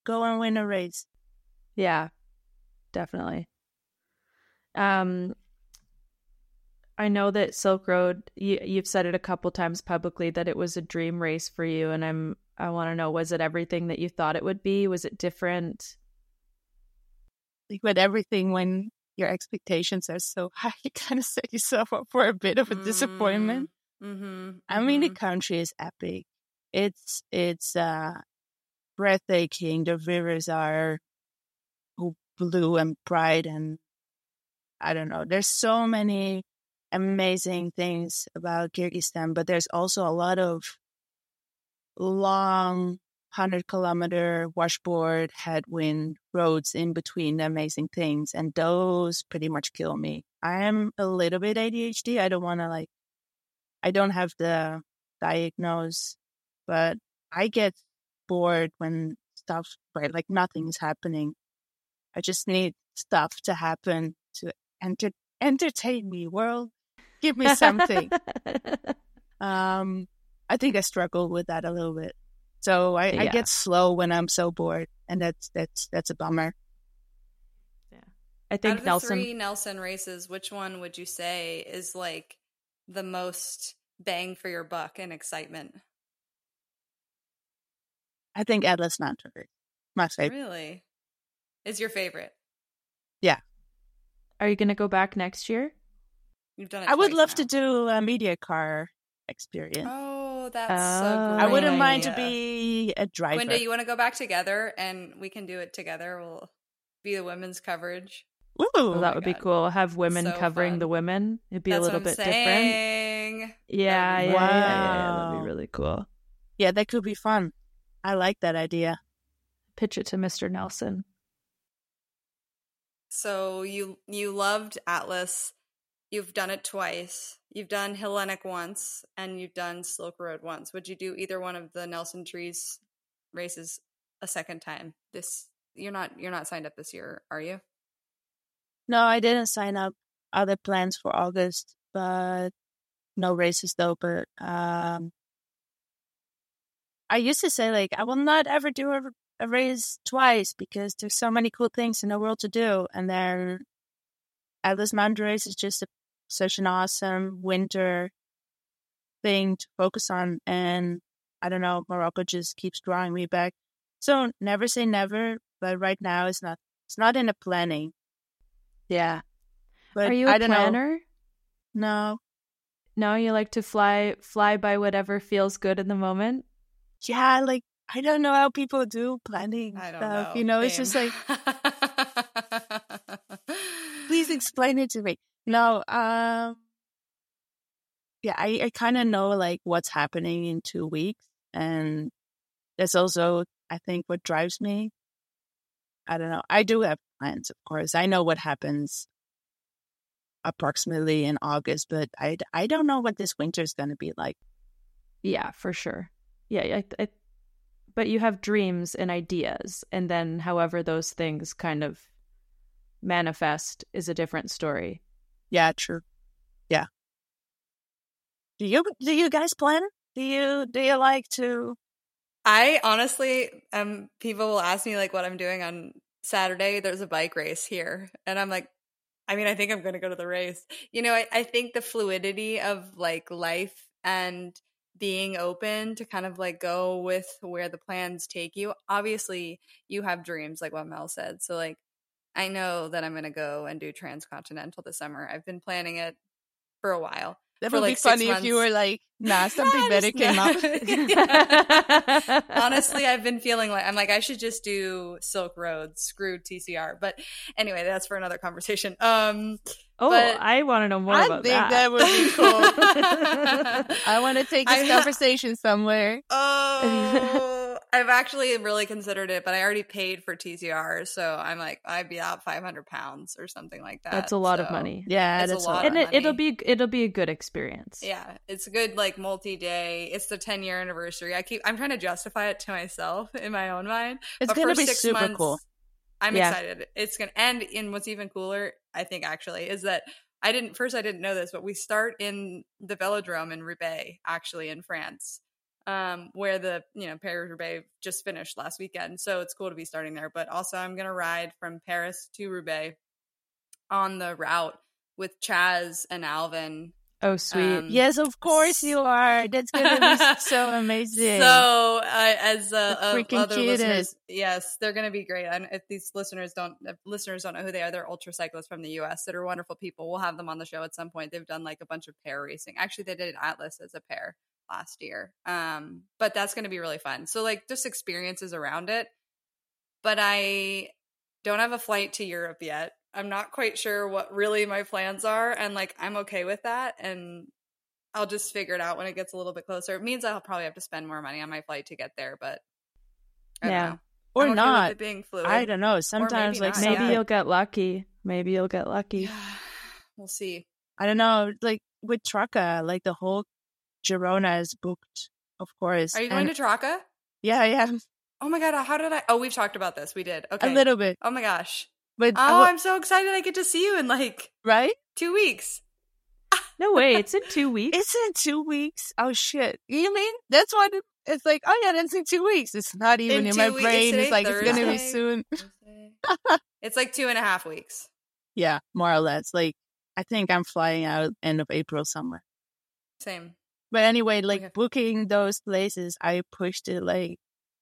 go and win a race. Yeah, definitely. Um, I know that Silk Road, you, you've said it a couple times publicly that it was a dream race for you, and I'm I want to know, was it everything that you thought it would be? Was it different? Like with everything, when your expectations are so high, you kind of set yourself up for a bit of a disappointment. Mm-hmm. I mean, the country is epic. It's it's uh, breathtaking. The rivers are blue and bright, and I don't know. There's so many amazing things about Kyrgyzstan, but there's also a lot of long hundred kilometer washboard headwind roads in between the amazing things, and those pretty much kill me. I am a little bit A D H D. I don't want to like, I don't have the diagnose, but I get bored when stuff, right, like nothing is happening. I just need stuff to happen to enter- entertain me, world. Give me something. um, I think I struggle with that a little bit. So I, Yeah. I get slow when I'm so bored, and that's that's that's a bummer. Yeah, I think Out of the Nelson. three Nelson races, which one would you say is like the most bang for your buck and excitement? I think Atlas Mountain Race, my favorite. Really? Is your favorite? Yeah. Are you going to go back next year? You've done it I would twice love now. to do a media car experience. Oh, that's Oh, so great. I wouldn't mind to idea. be a driver. Gwenda, you want to go back together and we can do it together? We'll be the women's coverage. Ooh. Well, that my would be God. cool. Have women So covering fun. the women. It'd be That's a little what I'm bit different. saying. Yeah, That'd yeah, be yeah, fun. yeah, yeah. That'd Wow. be really cool. Yeah, that could be fun. I like that idea. Pitch it to Mister Nelson. So you you loved Atlas. You've done it twice. You've done Hellenic once, and you've done Silk Road once. Would you do either one of the Nelson Trees races a second time? This you're not you're not signed up this year, are you? No, I didn't sign up. Other plans for August, but no races though. But um, I used to say like I will not ever do a, a race twice because there's so many cool things in the world to do, and then Atlas Mountain Race is just a, such an awesome winter thing to focus on. And I don't know, Morocco just keeps drawing me back. So never say never, but right now it's not. It's not in the planning. Yeah. But Are you a I don't planner? know. No. No, you like to fly fly by whatever feels good in the moment? Yeah, like I don't know how people do planning I don't stuff. know. You know, it's just like please explain it to me. No, um, yeah, I, I kind of know like what's happening in two weeks, and that's also I think what drives me. I don't know. I do have plans, of course. I know what happens approximately in August, but I, I don't know what this winter is going to be like. Yeah, for sure. Yeah, I, I, but you have dreams and ideas, and then however those things kind of manifest is a different story. Yeah, true. Yeah. Do you do you guys plan? Do you do you like to? I honestly, um, people will ask me like what I'm doing on Saturday. There's a bike race here, and I'm like, I mean, I think I'm going to go to the race. You know, I, I think the fluidity of like life and being open to kind of like go with where the plans take you. Obviously, you have dreams, like what Mel said. So like, I know that I'm going to go and do Transcontinental this summer. I've been planning it for a while. That for would like be six funny if months. you were like, nah, something I'm better just came not- up. Yeah. Honestly, I've been feeling like I'm like I should just do Silk Road, screw T C R. But anyway, that's for another conversation. Um, Oh, But- I want to know more I about think that. that would be cool. I want to take this I- conversation somewhere. oh, I've actually really considered it, but I already paid for T C R, so I'm like I'd be out five hundred pounds or something like that. That's a lot of So, money. Yeah, It's a that's lot. And it, money. it'll be it'll be a good experience. Yeah, it's a good like multi-day. It's the ten year anniversary. I keep I'm trying to justify it to myself in my own mind. It's But gonna for be six super months, cool. I'm Yeah. excited. It's gonna and in what's even cooler, I think actually, is that I didn't first I didn't know this, but we start in the velodrome in Roubaix, actually in France. um, where the, you know, Paris-Roubaix just finished last weekend. So it's cool to be starting there. But also I'm going to ride from Paris to Roubaix on the route with Chaz and Alvin. Oh, sweet. Um, Yes, of course you are. That's going to be so amazing. So, uh, as uh, uh, freaking other cutest. listeners, yes, they're going to be great. And if these listeners don't, if listeners don't know who they are, they're ultra cyclists from the U S that are wonderful people. We'll have them on the show at some point. They've done like a bunch of pair racing. Actually, they did Atlas as a pair last year. Um, but that's going to be really fun. So, like, just experiences around it. But I don't have a flight to Europe yet. I'm not quite sure what really my plans are, and like I'm okay with that, and I'll just figure it out when it gets a little bit closer. It means I'll probably have to spend more money on my flight to get there, but I Yeah. don't know. Or I'm okay not. with it being fluid. I don't know. Sometimes, maybe like, not, Maybe yeah. you'll get lucky. Maybe you'll get lucky. We'll see. I don't know. Like with Traca, like the whole Girona is booked, of course. Are you going And- to Traca? Yeah, yeah, Oh my god, how did I? Oh, we've talked about this. We did. Okay. a little bit. Oh my gosh. But Oh, I wa- I'm so excited. I get to see you in like right? two weeks. No way. It's in two weeks. It's in two weeks. Oh shit! You mean that's what it, it's like? Oh yeah, that's in two weeks. It's not even in, In my two weeks. brain. Is It's like today it's gonna be Thursday? soon. It's like two and a half weeks. Yeah, more or less. Like I think I'm flying out end of April somewhere. Same. But anyway, like Okay. booking those places, I pushed it like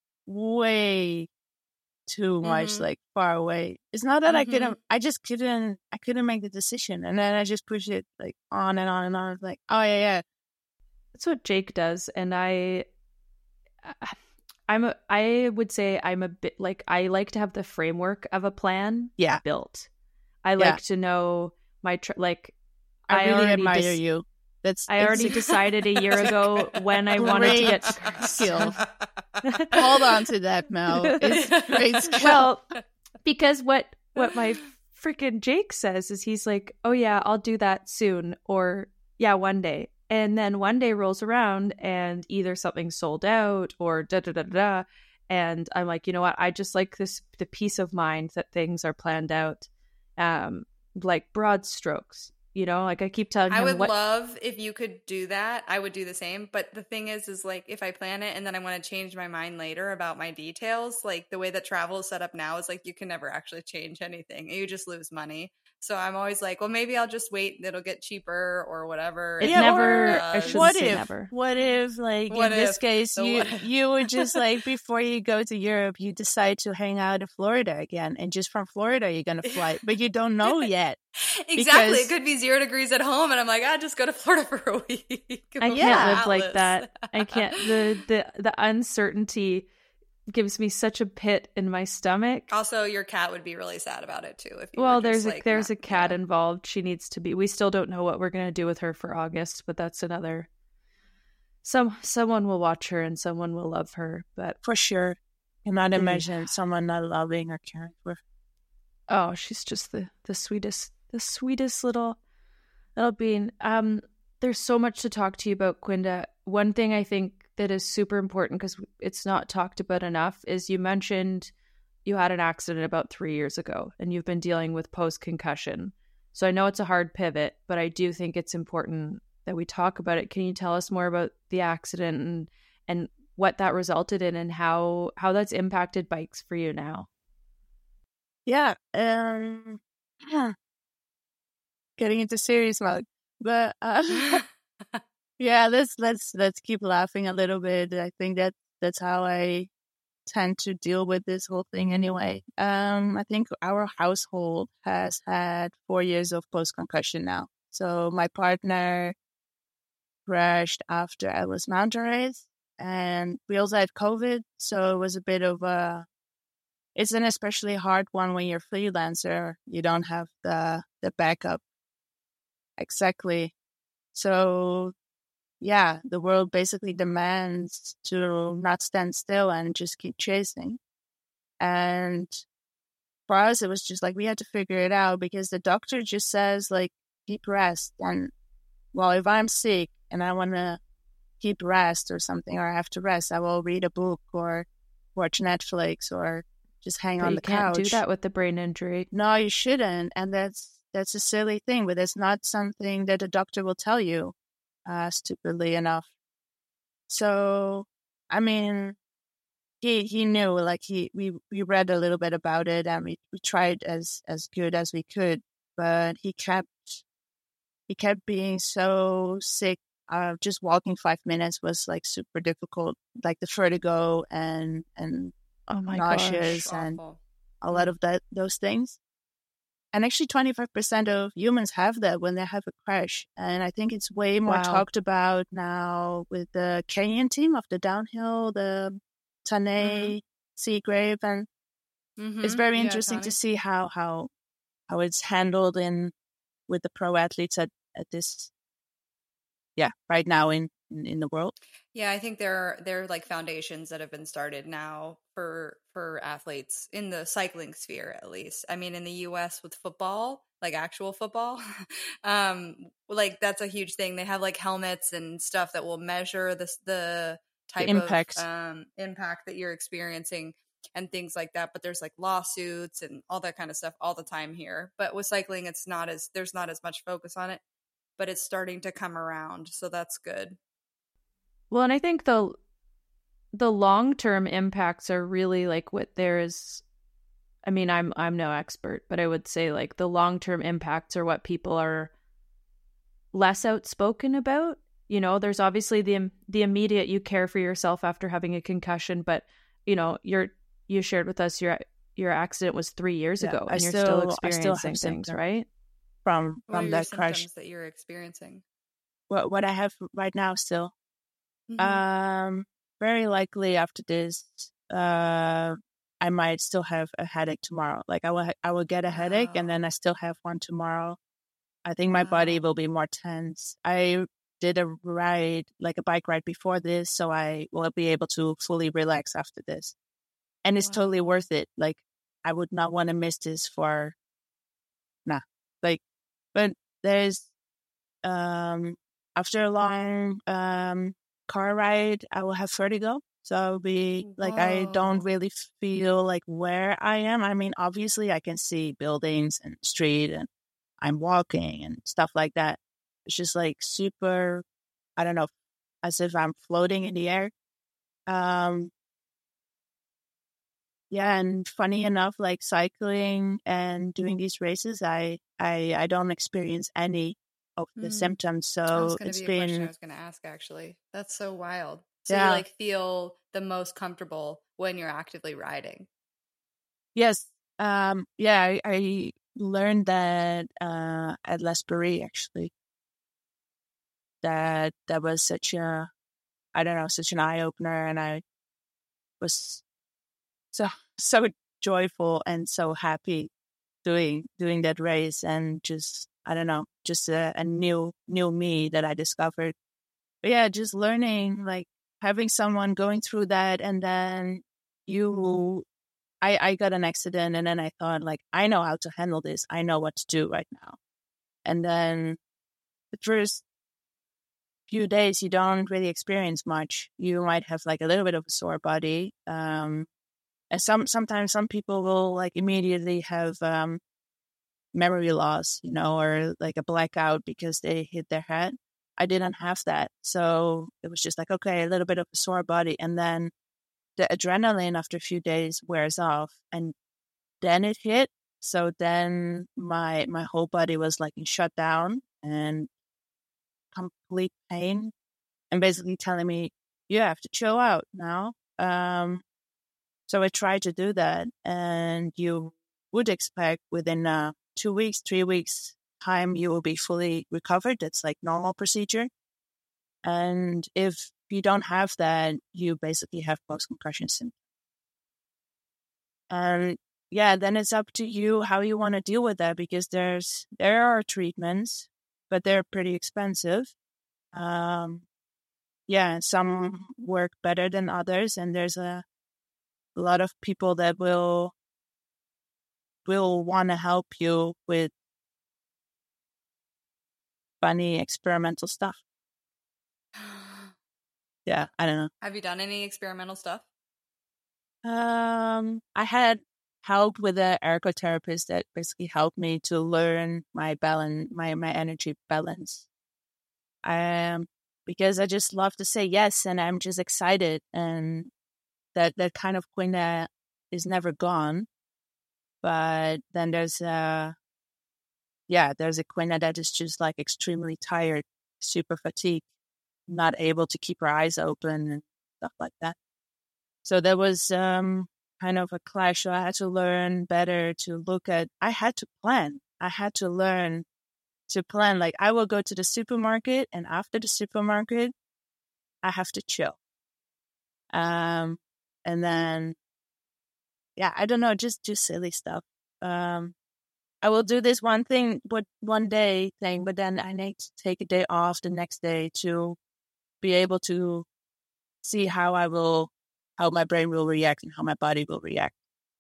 way too much, Mhm. like far away. It's not that I Mhm. couldn't, I just couldn't, I couldn't make the decision. And then I just pushed it like on and on and on. It's like, oh yeah, yeah. That's what Jake does, and I, I'm a, I would say I'm a bit like I like to have the framework of a plan Yeah. built. I Yeah. like to know my tr- like. I, I really already admire dis- you. That's, I that's already a- decided a year ago when I wanted to Great get skill. Hold on to that, Mel. It's great skill. well, because what what my freaking Jake says is he's like, oh yeah, I'll do that soon, or yeah, one day. And then one day rolls around and either something's sold out or da da da da. And I'm like, you know what? I just like this the peace of mind that things are planned out, um, like broad strokes. You know, like I keep telling I him would what. love if you could do that. I would do the same. But the thing is, is like if I plan it and then I want to change my mind later about my details, like the way that travel is set up now is like you can never actually change anything. You just lose money. So I'm always like, well, maybe I'll just wait. It'll get cheaper or whatever. It Yeah, never. or I shouldn't what say if? never. What if, like What in this if? case, The you what if. you would just like before you go to Europe, you decide to hang out in Florida again, and just from Florida you're gonna fly, but you don't know yet. Exactly. Because- It could be zero degrees at home, and I'm like, I just go to Florida for a week. I Go can't to live like Atlas. that. I can't. The the the uncertainty gives me such a pit in my stomach. Also, your cat would be really sad about it too. If you Well, were there's just, a like, there's not- a cat yeah. involved. She needs to be. We still don't know what we're gonna do with her for August, but that's another. Some someone will watch her and someone will love her, but For sure. Cannot Yeah. imagine someone not loving or caring for. oh, she's just the the sweetest, the sweetest little little being. Um, there's so much to talk to you about, Quinda. One thing I think that is super important because it's not talked about enough is you mentioned you had an accident about three years ago and you've been dealing with post concussion. So I know it's a hard pivot, but I do think it's important that we talk about it. Can you tell us more about the accident and and what that resulted in and how how that's impacted bikes for you now? Yeah. Um. Getting into serious mode, but uh, yeah, let's let's let's keep laughing a little bit. I think that that's how I tend to deal with this whole thing anyway. Um, I think our household has had four years of post concussion now. So my partner crashed after I was mountain race, and we also had COVID. So it was a bit of a. It's an especially hard one when you're a freelancer. You don't have the the backup. Exactly. So, yeah, the world basically demands to not stand still and just keep chasing. And for us, it was just like we had to figure it out because the doctor just says, like, keep rest. And, well, if I'm sick and I want to keep rest or something, or I have to rest, I will read a book or watch Netflix or just hang But on you the can't couch. do that with the brain injury. No, you shouldn't. And that's that's a silly thing, but it's not something that a doctor will tell you, uh, stupidly enough. So, I mean, he he knew, like he we we read a little bit about it, and we, we tried as as good as we could, but he kept he kept being so sick. Uh, just walking five minutes was like super difficult, like the vertigo and and Oh my nauseous gosh. and Awful. a lot of that those things. And actually, twenty-five percent of humans have that when they have a crash. And I think it's way more Wow. talked about now with the Kenyan team of the downhill, the Tane, Mhm. Seagrave. And Mhm. it's very Yeah, interesting Tony. to see how, how, how it's handled in with the pro athletes at, at this, yeah, right now in, in, in the world. Yeah, I think there are there are like foundations that have been started now for for athletes in the cycling sphere, at least. I mean, in the U S with football, like actual football, um, like that's a huge thing. They have like helmets and stuff that will measure this the The type of impact. um, impact that you're experiencing and things like that. But there's like lawsuits and all that kind of stuff all the time here. But with cycling, it's not as there's not as much focus on it, but it's starting to come around, so that's good. Well, and I think the the long-term impacts are really like what there's I mean, I'm I'm no expert, but I would say like the long-term impacts are what people are less outspoken about. You know, there's obviously the the immediate you care for yourself after having a concussion, but you know, you're you shared with us your your accident was three years Yeah, ago I and you're still, still I still experiencing have things, symptoms right? from, What are from your that crash. symptoms that you're experiencing? What, what I have right now still. Mhm. Um, very likely after this, uh, I might still have a headache tomorrow. Like I will, ha- I will get a headache, and Wow. then I still have one tomorrow. I think my body Wow. will be more tense. I did a ride, like a bike ride before this, so I will be able to fully relax after this, and it's totally Wow. worth it. Like I would not want to miss this for, nah. Like, but there's um after a long um car ride, I will have vertigo. So I'll be like, I don't Whoa. really feel like where I am. I mean, obviously, I can see buildings and street, and I'm walking and stuff like that. It's just like super, I don't know, as if I'm floating in the air. Um, yeah, and funny enough, like cycling and doing these races, I I I don't experience any of the Mm. symptoms. That was So going to it's be a question I been, was going to ask, actually. That's so wild. So you yeah. like feel the most comfortable when you're actively riding. Yes. Um, yeah, I, I learned that uh, at L'Esprit, actually, that that was such a, I don't know, such an eye opener, and I was so so joyful and so happy doing doing that race, and just I don't know, just a, a new new me that I discovered. But yeah, just learning, like having someone going through that, and then you. I, I got an accident, and then I thought, like, I know how to handle this. I know what to do right now. And then the first few days, you don't really experience much. You might have like a little bit of a sore body. Um, and some sometimes some people will like immediately have um, memory loss, you know, or like a blackout because they hit their head. I didn't have that. So it was just like, okay, a little bit of a sore body. And then the adrenaline after a few days wears off, and then it hit. So then my my whole body was like in shutdown and complete pain, and basically telling me, you have to chill out now. Um, so I tried to do that, and you would expect within uh, two weeks, three weeks time, you will be fully recovered. That's like normal procedure. And if you don't have that, you basically have post-concussion symptoms. And yeah, then it's up to you how you want to deal with that, because there's there are treatments, but they're pretty expensive. Um, yeah, some work better than others, and there's a, a lot of people that will will want to help you with funny experimental stuff. Yeah, I don't know. Have you done any experimental stuff? Um, I had help with an ergotherapist that basically helped me to learn my balance, my my energy balance. Um, because I just love to say yes, and I'm just excited, and that that kind of Quinda is never gone. But then there's a yeah, there's a Quinda that is just like extremely tired, super fatigued, not able to keep her eyes open and stuff like that. So there was um, kind of a clash. So I had to learn better to look at, I had to plan. I had to learn to plan. Like I will go to the supermarket, and after the supermarket, I have to chill. Um, and then, yeah, I don't know, just, just silly stuff. Um, I will do this one thing, but one day thing, but then I need to take a day off the next day to be able to see how I will, how my brain will react and how my body will react.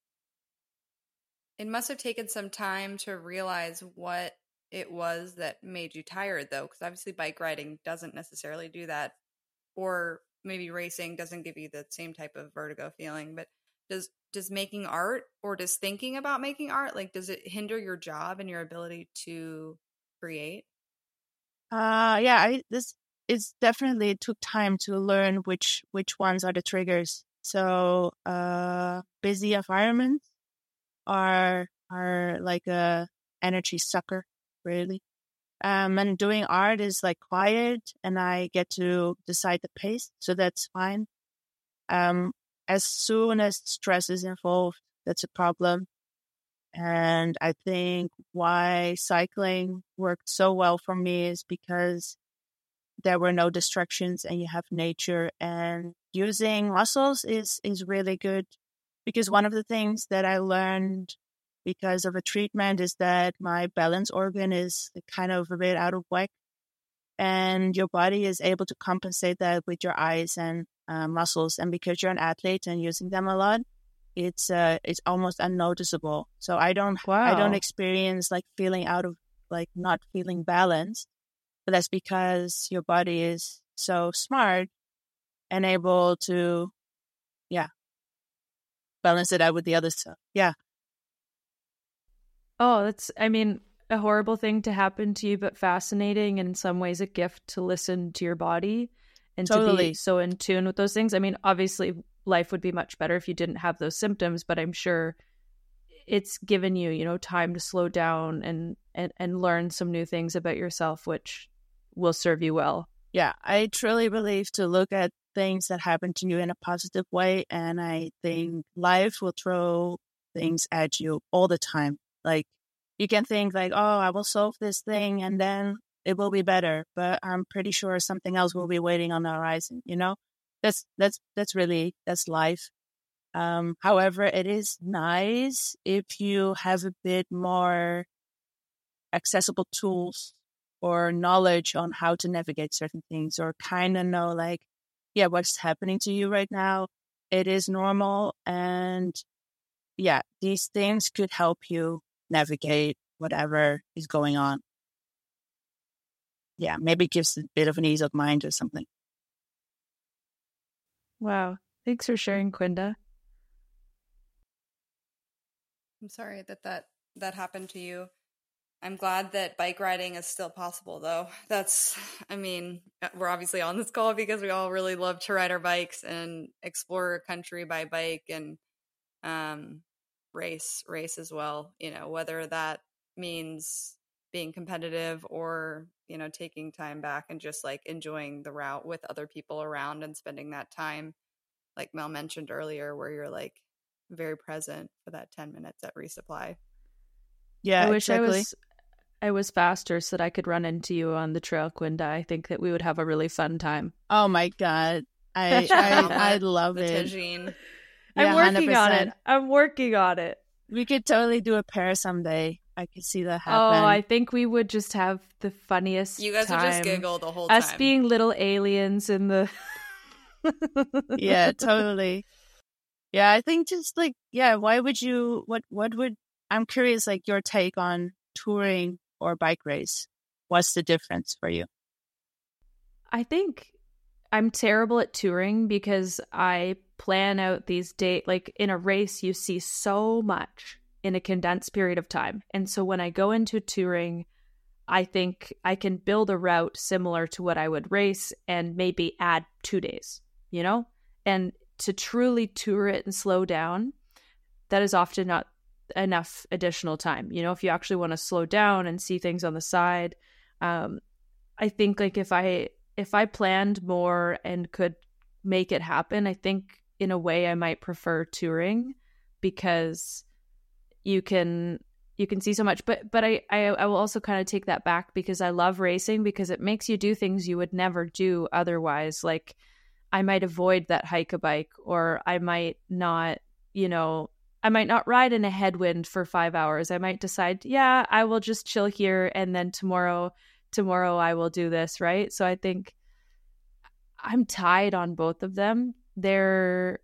It must have taken some time to realize what it was that made you tired, though, because obviously bike riding doesn't necessarily do that, or maybe racing doesn't give you the same type of vertigo feeling. But does does making art, or does thinking about making art, like, does it hinder your job and your ability to create? Uh, yeah, I, this is definitely, it took time to learn which which ones are the triggers. So, uh, busy environments are are like a energy sucker, really. Um, and doing art is like quiet, and I get to decide the pace, so that's fine. Um, as soon as stress is involved, that's a problem. And I think why cycling worked so well for me is because there were no distractions, and you have nature, and using muscles is, is really good. Because one of the things that I learned because of a treatment is that my balance organ is kind of a bit out of whack, and your body is able to compensate that with your eyes and uh, muscles. And because you're an athlete and using them a lot, it's uh, it's almost unnoticeable. So I don't Wow. I don't experience like feeling out of, like not feeling balanced, but that's because your body is so smart and able to, yeah, balance it out with the other stuff. Yeah. Oh, that's, I mean, a horrible thing to happen to you, but fascinating, and in some ways a gift to listen to your body and to Totally. be so in tune with those things. I mean, obviously life would be much better if you didn't have those symptoms, but I'm sure it's given you, you know, time to slow down and, and, and learn some new things about yourself, which will serve you well. Yeah, I truly believe to look at things that happen to you in a positive way. And I think life will throw things at you all the time. Like you can think like, oh, I will solve this thing and then it will be better. But I'm pretty sure something else will be waiting on the horizon, you know? That's, that's, that's really, that's life. Um, however, it is nice if you have a bit more accessible tools or knowledge on how to navigate certain things, or kind of know like, yeah, what's happening to you right now. It is normal. And yeah, these things could help you navigate whatever is going on. Yeah, maybe it gives a bit of an ease of mind or something. Wow. Thanks for sharing, Quinda. I'm sorry that that, that happened to you. I'm glad that bike riding is still possible, though. That's, I mean, we're obviously on this call because we all really love to ride our bikes and explore a country by bike and um, race, race as well. You know, whether that means being competitive or, you know, taking time back and just like enjoying the route with other people around and spending that time, like Mel mentioned earlier, where you're like very present for that ten minutes at resupply. Yeah, I wish exactly. I was I was faster so that I could run into you on the trail, Quinda. I think that we would have a really fun time. Oh my God. I I, I love the it. Tagine. I'm Yeah, working one hundred on percent. it. I'm working on it. We could totally do a pair someday. I could see that happen. Oh, I think we would just have the funniest You guys time. would just giggle the whole Us time. being little aliens in the... Yeah, totally. Yeah, I think just like, yeah, why would you, what, what would, I'm curious, like your take on touring or bike race. What's the difference for you? I think I'm terrible at touring because I plan out these dates. Like in a race, you see so much in a condensed period of time. And so when I go into touring, I think I can build a route similar to what I would race and maybe add two days, you know? And to truly tour it and slow down, that is often not enough additional time. You know, if you actually want to slow down and see things on the side, um, I think like if I if I planned more and could make it happen, I think in a way I might prefer touring, because you can you can see so much. But but I, I, I will also kind of take that back, because I love racing because it makes you do things you would never do otherwise. Like I might avoid that hike a bike, or I might not, you know, I might not ride in a headwind for five hours. I might decide, yeah, I will just chill here, and then tomorrow tomorrow I will do this, right? So I think I'm tied on both of them. They're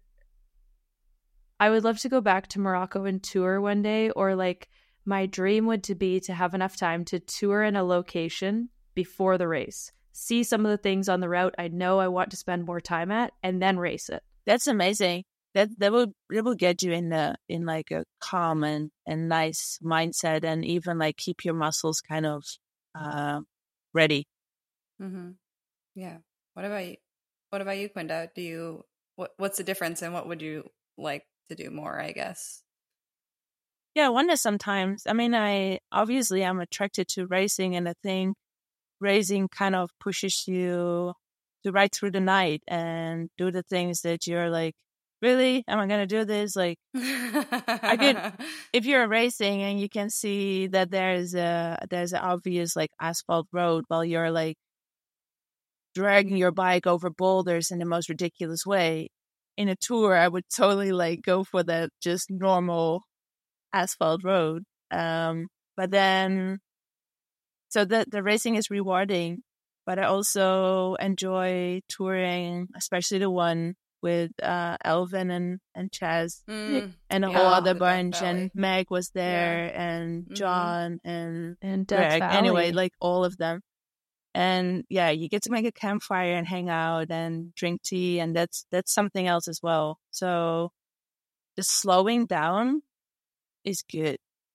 I would love to go back to Morocco and tour one day, or like my dream would to be to have enough time to tour in a location before the race, see some of the things on the route I know I want to spend more time at, and then race it. That's amazing. That that will that will get you in a in like a calm and, and nice mindset, and even like keep your muscles kind of uh, ready. Mm-hmm. Yeah. What about you? What about you, Quinta? Do you what what's the difference, and what would you like to do more, I guess? Yeah, I wonder sometimes. I mean, I obviously I'm attracted to racing, and I think racing kind of pushes you to ride through the night and do the things that you're like, really? Am I going to do this? Like, I could, if you're racing and you can see that there's a, there's an obvious like asphalt road while you're like dragging your bike over boulders in the most ridiculous way. In a tour, I would totally like go for that just normal asphalt road. Um, but then, so the, the racing is rewarding, but I also enjoy touring, especially the one with uh, Elvin and, and Chaz Mm, and a yeah, whole other the Death bunch. Valley. And Meg was there, Yeah. and Mhm. John and And Death Greg. Valley. Anyway, like all of them. And yeah, you get to make a campfire and hang out and drink tea, and that's that's something else as well. So the slowing down is good.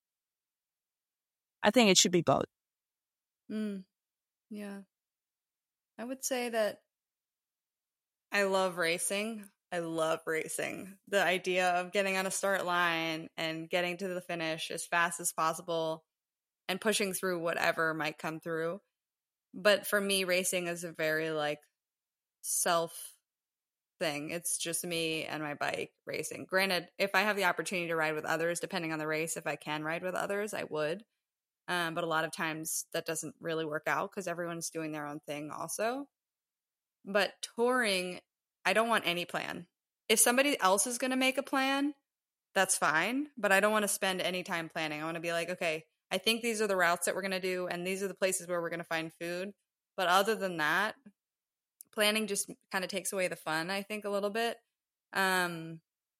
I think it should be both. Mm, yeah. I would say that I love racing. I love racing. The idea of getting on a start line and getting to the finish as fast as possible and pushing through whatever might come through. But for me, racing is a very like self thing. It's just me and my bike racing. Granted, if I have the opportunity to ride with others, depending on the race, if I can ride with others, I would. Um, but a lot of times that doesn't really work out because everyone's doing their own thing also. But touring, I don't want any plan. If somebody else is going to make a plan, that's fine. But I don't want to spend any time planning. I want to be like, okay, I think these are the routes that we're going to do, and these are the places where we're going to find food. But other than that, planning just kind of takes away the fun, I think, a little bit. Um,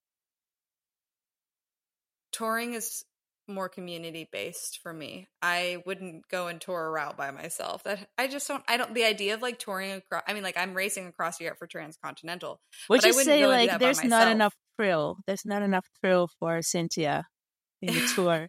touring is more community based for me. I wouldn't go and tour a route by myself. That I just don't. I don't. The idea of like touring across. I mean, like I'm racing across Europe for Transcontinental. Would but I you wouldn't say go and do like that by there's not myself. enough thrill? There's not enough thrill for Cynthia in the tour.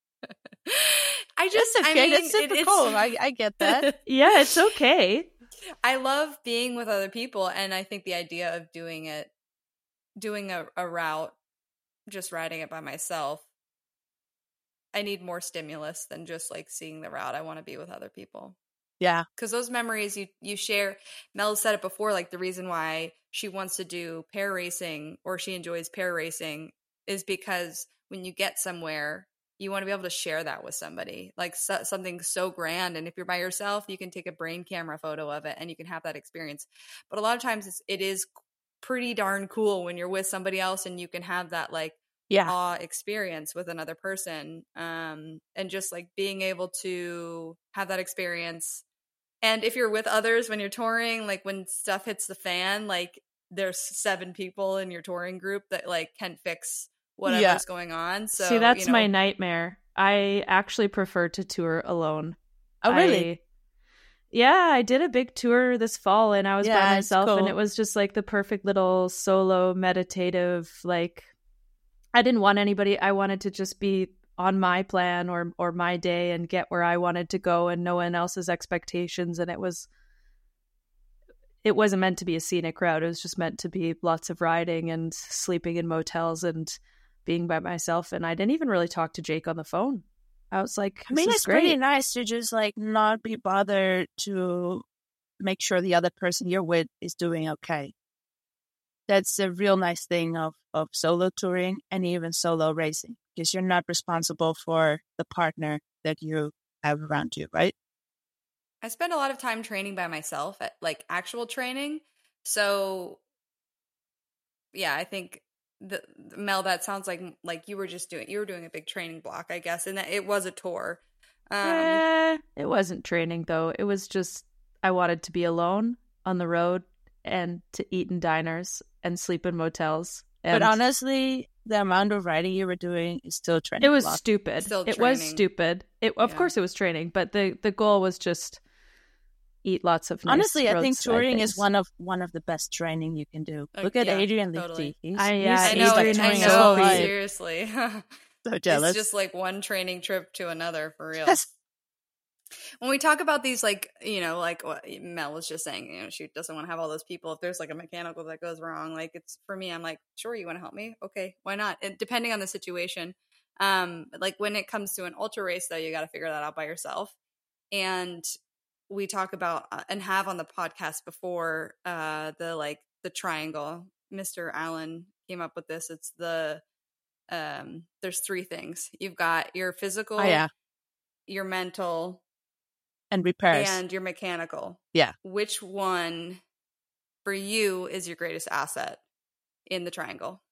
I just. That's okay. I mean, That's super it, it's, cool. I, I get that. Yeah, it's okay. I love being with other people, and I think the idea of doing it, doing a, a route, just riding it by myself, I need more stimulus than just like seeing the route. I want to be with other people. Yeah. Because those memories you, you share, Mel said it before, like the reason why she wants to do pair racing or she enjoys pair racing is because when you get somewhere, you want to be able to share that with somebody, like so, something so grand. And if you're by yourself, you can take a brain camera photo of it and you can have that experience. But a lot of times it's, it is pretty darn cool when you're with somebody else and you can have that like Yeah. awe experience with another person. Um, and just like being able to have that experience. And if you're with others when you're touring, like when stuff hits the fan, like there's seven people in your touring group that like can fix whatever's Yeah. going on. So See, that's you know, my nightmare. I actually prefer to tour alone. Oh, really? I, yeah, I did a big tour this fall and I was Yeah, by it's myself and cool. it was just like the perfect little solo meditative, like I didn't want anybody. I wanted to just be on my plan or or my day and get where I wanted to go and no one else's expectations. And it was it wasn't meant to be a scenic route. It was just meant to be lots of riding and sleeping in motels and being by myself. And I didn't even really talk to Jake on the phone. I was like, I mean, this is it's great. pretty nice to just like not be bothered to make sure the other person you're with is doing okay. That's a real nice thing of, of solo touring and even solo racing, because you're not responsible for the partner that you have around you, right? I spend a lot of time training by myself, at like actual training. So, yeah, I think the, Mel, that sounds like like you were just doing you were doing a big training block, I guess, and that it was a tour. Um, Eh, it wasn't training though. It was just I wanted to be alone on the road and to eat in diners and sleep in motels. And But honestly, the amount of riding you were doing is still training. it was block. stupid. Still It was training. stupid. It of Yeah. course it was training, but the the goal was just eat lots of nice Honestly, I think roadside touring things. is one of one of the best training you can do. Uh, Look at yeah, Adrian totally. Lichty. He's, I- yeah, I he's, know, he's like Adrian I touring was his know, whole life. seriously. So jealous. It's just like one training trip to another, for real. Yes. When we talk about these, like, you know, like what Mel was just saying, you know, she doesn't want to have all those people. If there's like a mechanical that goes wrong, like it's for me, I'm like, sure, you want to help me? Okay, why not? It, depending on the situation. Um, like when it comes to an ultra race, though, you got to figure that out by yourself. And we talk about uh, and have on the podcast before uh, the like the triangle. Mister Allen came up with this. It's the um, there's three things. You've got your physical, Oh, yeah. your mental, And repairs. and your mechanical. Yeah. Which one for you is your greatest asset in the triangle?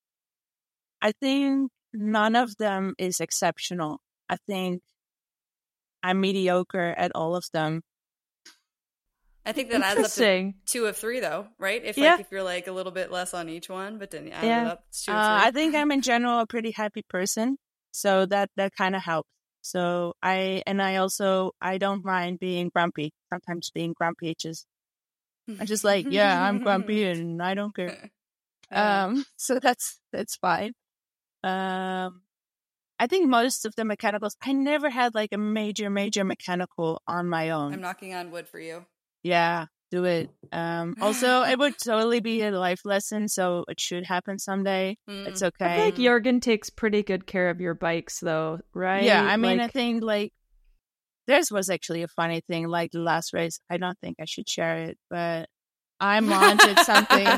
I think none of them is exceptional. I think I'm mediocre at all of them. I think that adds up to Interesting. two of three, though, right? If Yeah. like if you're like a little bit less on each one, but then you add Yeah. it up, it's two Uh, of three. I think I'm in general a pretty happy person, so that that kind of helps. So I and I also I don't mind being grumpy. Sometimes being grumpy, it's just I'm just like, yeah, I'm grumpy and I don't care. Um, so that's that's fine. Um, I think most of the mechanicals, I never had like a major major mechanical on my own. I'm knocking on wood for you. Yeah, do it. Um, also, it would totally be a life lesson, so it should happen someday. Mm. It's I okay. feel like Jorgen takes pretty good care of your bikes though, right? Yeah, I mean, I Like- think like theirs was actually a funny thing. Like the last race, I don't think I should share it, but I mounted something.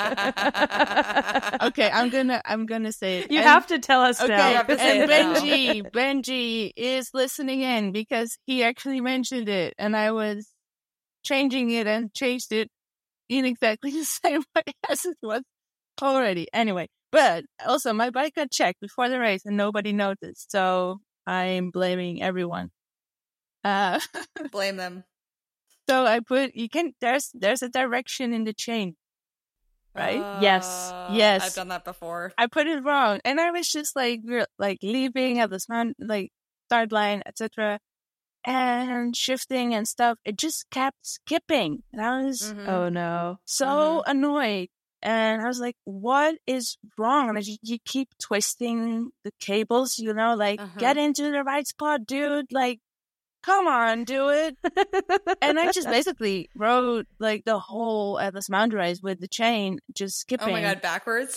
Okay, I'm gonna I'm gonna say it. You And- have to tell us Okay, now. You have to say and it now. Benji, Benji is listening in because he actually mentioned it, and I was changing it and changed it in exactly the same way as it was already. Anyway, but also my bike got checked before the race and nobody noticed, so I'm blaming everyone. Uh, Blame them. so I put you can there's there's a direction in the chain, right? Yes. Uh, Yes. I've done that before. I put it wrong, and I was just like re- like leaving at the start, like start line, et cetera, and shifting and stuff. It just kept skipping, and I was Mhm. Oh no. so Mm-hmm. annoyed. And I was like, "What is wrong?" And I just, you keep twisting the cables, you know, like Uh-huh. get into the right spot, dude. Like, come on, do it. And I just basically rode like the whole Atlas Mountain race with the chain just skipping. Oh my god, backwards.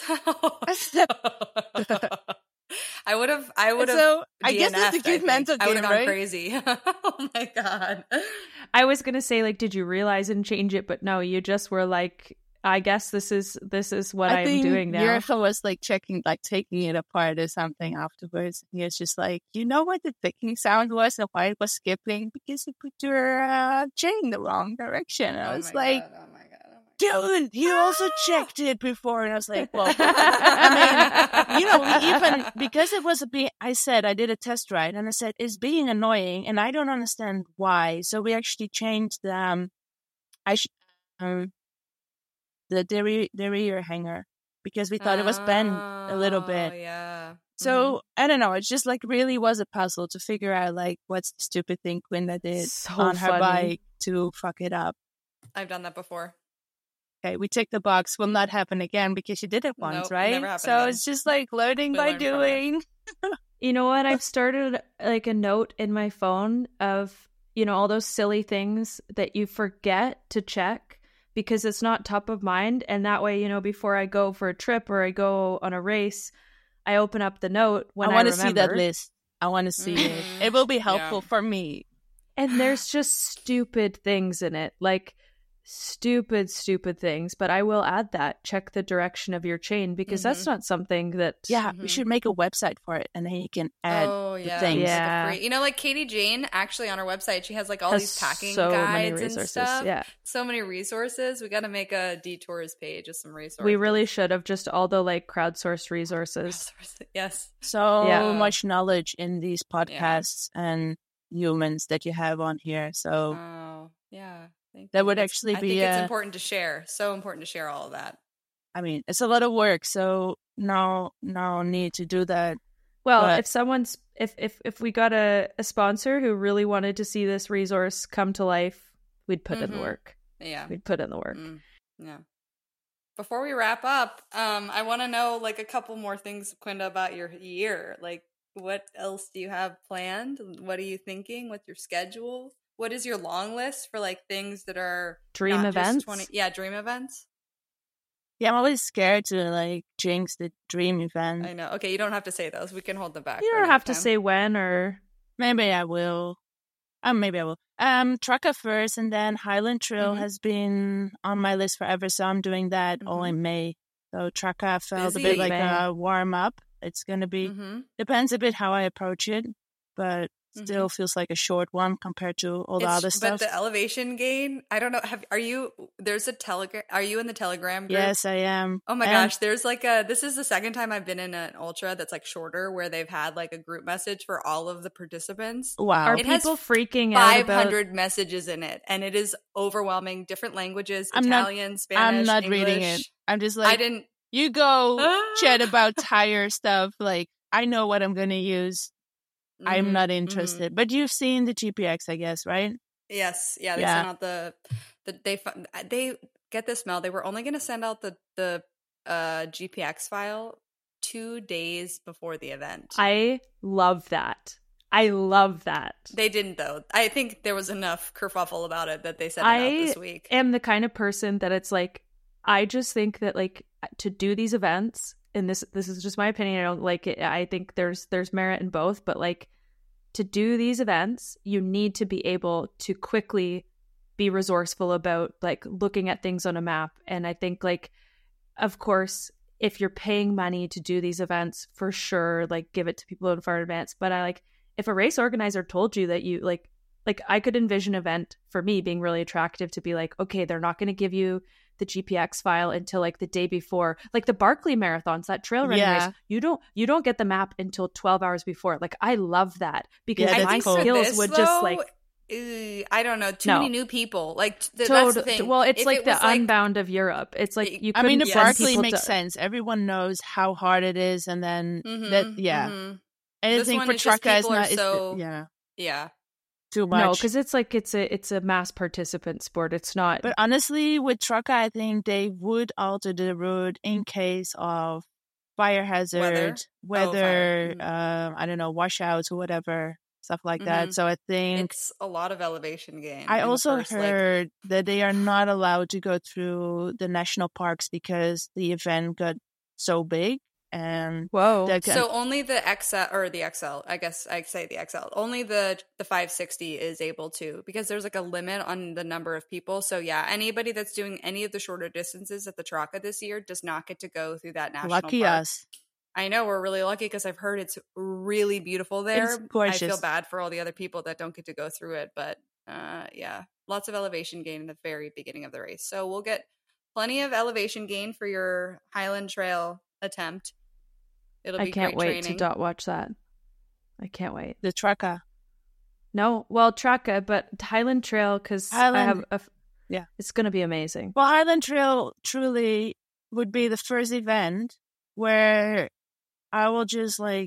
I would have. I would have. So I guess it's a D N F'd, good I think. mental I would have game, gone right? crazy. Oh my god. I was gonna say, like, did you realize and change it? But no, you just were like, I guess this is this is what I I'm think doing now. Jurgen was like checking, like taking it apart or something afterwards. He was just like, you know what the ticking sound was and why it was skipping? Because you put your uh, chain the wrong direction. And I Oh was my like, god. Oh my god. Oh my dude, you also checked it before. And I was like, well, I mean, you know, we even, because it was a bit, I said, I did a test ride and I said, it's being annoying and I don't understand why. So we actually changed the, um, I sh- um, the derriere, derriere hanger because we thought it was bent a little Oh, bit. yeah. So I don't know. It just like really was a puzzle to figure out like what's the stupid thing Quinta did So on her funny. bike to fuck it up. I've done that before. Okay, we tick the box. Will not happen again because you did it once, Nope, right? never happened So again. it's just like learning We by learned from it. doing. You know what? I've started like a note in my phone of, you know, all those silly things that you forget to check because it's not top of mind. And that way, you know, before I go for a trip or I go on a race, I open up the note when I, I want to remember. see that list. I want to see Mhm. it. It will be helpful Yeah. for me. And there's just stupid things in it, like stupid, stupid things. But I will add that. Check the direction of your chain because Mhm. that's not something that. Yeah, we Mhm. should make a website for it, and then you can add Oh the yeah, things. like a Yeah. free- you know, like Katie Jane actually on her website, she has like all has these packing so many guides and resources. stuff. Yeah, So many resources. We got to make a detours page with some resources. we really should have just all the like crowdsourced resources. Yes. So Yeah. much knowledge in these podcasts and humans that you have on here. So Oh yeah. Thank That you. would It's- actually I be think it's a- important to share. So important to share all of that. I mean, it's a lot of work. So no, no need to do that. Well, But- if someone's if if if we got a, a sponsor who really wanted to see this resource come to life, we'd put in the Mhm. work. Yeah. We'd put in the work. Mm, yeah. Before we wrap up, um, I want to know like a couple more things, Quinda, about your year. Like, what else do you have planned? What are you thinking with your schedule? What is your long list for like things that are Dream not just events? twenty Yeah, dream events. Yeah, I'm always scared to like jinx the dream event. I know. Okay, you don't have to say those. We can hold them back. You for don't another have to time. say when or Maybe I will. Um, maybe I will. Um, Trucka first, and then Highland Trail Mhm. has been on my list forever, so I'm doing that all Mhm. in May. So Trucka felt Busy. a bit like May. a warm up. It's gonna be Mm-hmm. depends a bit how I approach it, but still feels like a short one compared to all the It's- other but stuff. the elevation gain, I don't know. Have are you? There's a telegram. Are you in the Telegram group? Yes, I am. Oh my And- gosh, there's like a this is the second time I've been in an ultra that's like shorter where they've had like a group message for all of the participants. Wow. are It has people freaking out five about hundred messages in it and it is overwhelming, different languages, I'm not- Italian, Spanish, I'm not English. reading it. I'm just I like, didn't you go Ah. chat about tire stuff. Like, I know what I'm going to use. I'm Mhm, not mhm. interested. But you've seen the G P X, I guess, right? Yes, yeah, they Yeah. sent out the the they fu- they get this, Mel. They were only going to send out the the uh G P X file two days before the event. I love that. I love that. They didn't though. I think there was enough kerfuffle about it that they sent it I out this week. am the kind of person that it's like I just think that like to do these events, and this this is just my opinion. I don't like it. I think there's there's merit in both, but like to do these events, you need to be able to quickly be resourceful about like looking at things on a map. And I think like, of course, if you're paying money to do these events, for sure, like give it to people in far advance. But I like if a race organizer told you that you like like I could envision an event for me being really attractive to be like, okay, they're not going to give you the G P X file until like the day before, like the Barkley marathons, that trail running Yeah. race. You don't you don't get the map until twelve hours before. Like I love that because Yeah, that's I my think cool. for skills this, would though, just like uh, I don't know, too No. many new people. Like th- that's total. the thing. Well, it's If like it the was, like- Unbound of Europe. It's like you. I mean, the couldn't send Barkley people makes to- sense. Everyone knows how hard it is. And then, Mhm, that, yeah. mhm. Anything one for is just Trucka is people are not, is- so- yeah, Yeah. too much. No, because it's like it's a it's a mass participant sport. It's not. But honestly, with Trucka, I think they would alter the route in case of fire hazard, Weather? weather, Oh, fire. Mhm. um, I don't know, washouts or whatever, stuff like that. Mhm. So I think It's a lot of elevation gain. I in the also first, like- heard that they are not allowed to go through the national parks because the event got so big and Whoa. that So only the X L or the X L, I guess I say the X L. Only the the five sixty is able to because there's like a limit on the number of people. So yeah, anybody that's doing any of the shorter distances at the Trucka this year does not get to go through that national lucky park. us. I know we're really lucky because I've heard it's really beautiful there. It's I feel gorgeous. bad for all the other people that don't get to go through it, but uh, yeah, lots of elevation gain in the very beginning of the race. So we'll get plenty of elevation gain for your Highland Trail attempt. It'll be I can't great wait training. to dot watch that. I can't wait. The Trucka. No, well, Trucka, but Highland Trail because I Highland- have a. f- yeah. it's gonna be amazing. Well, Highland Trail truly would be the first event where I will just like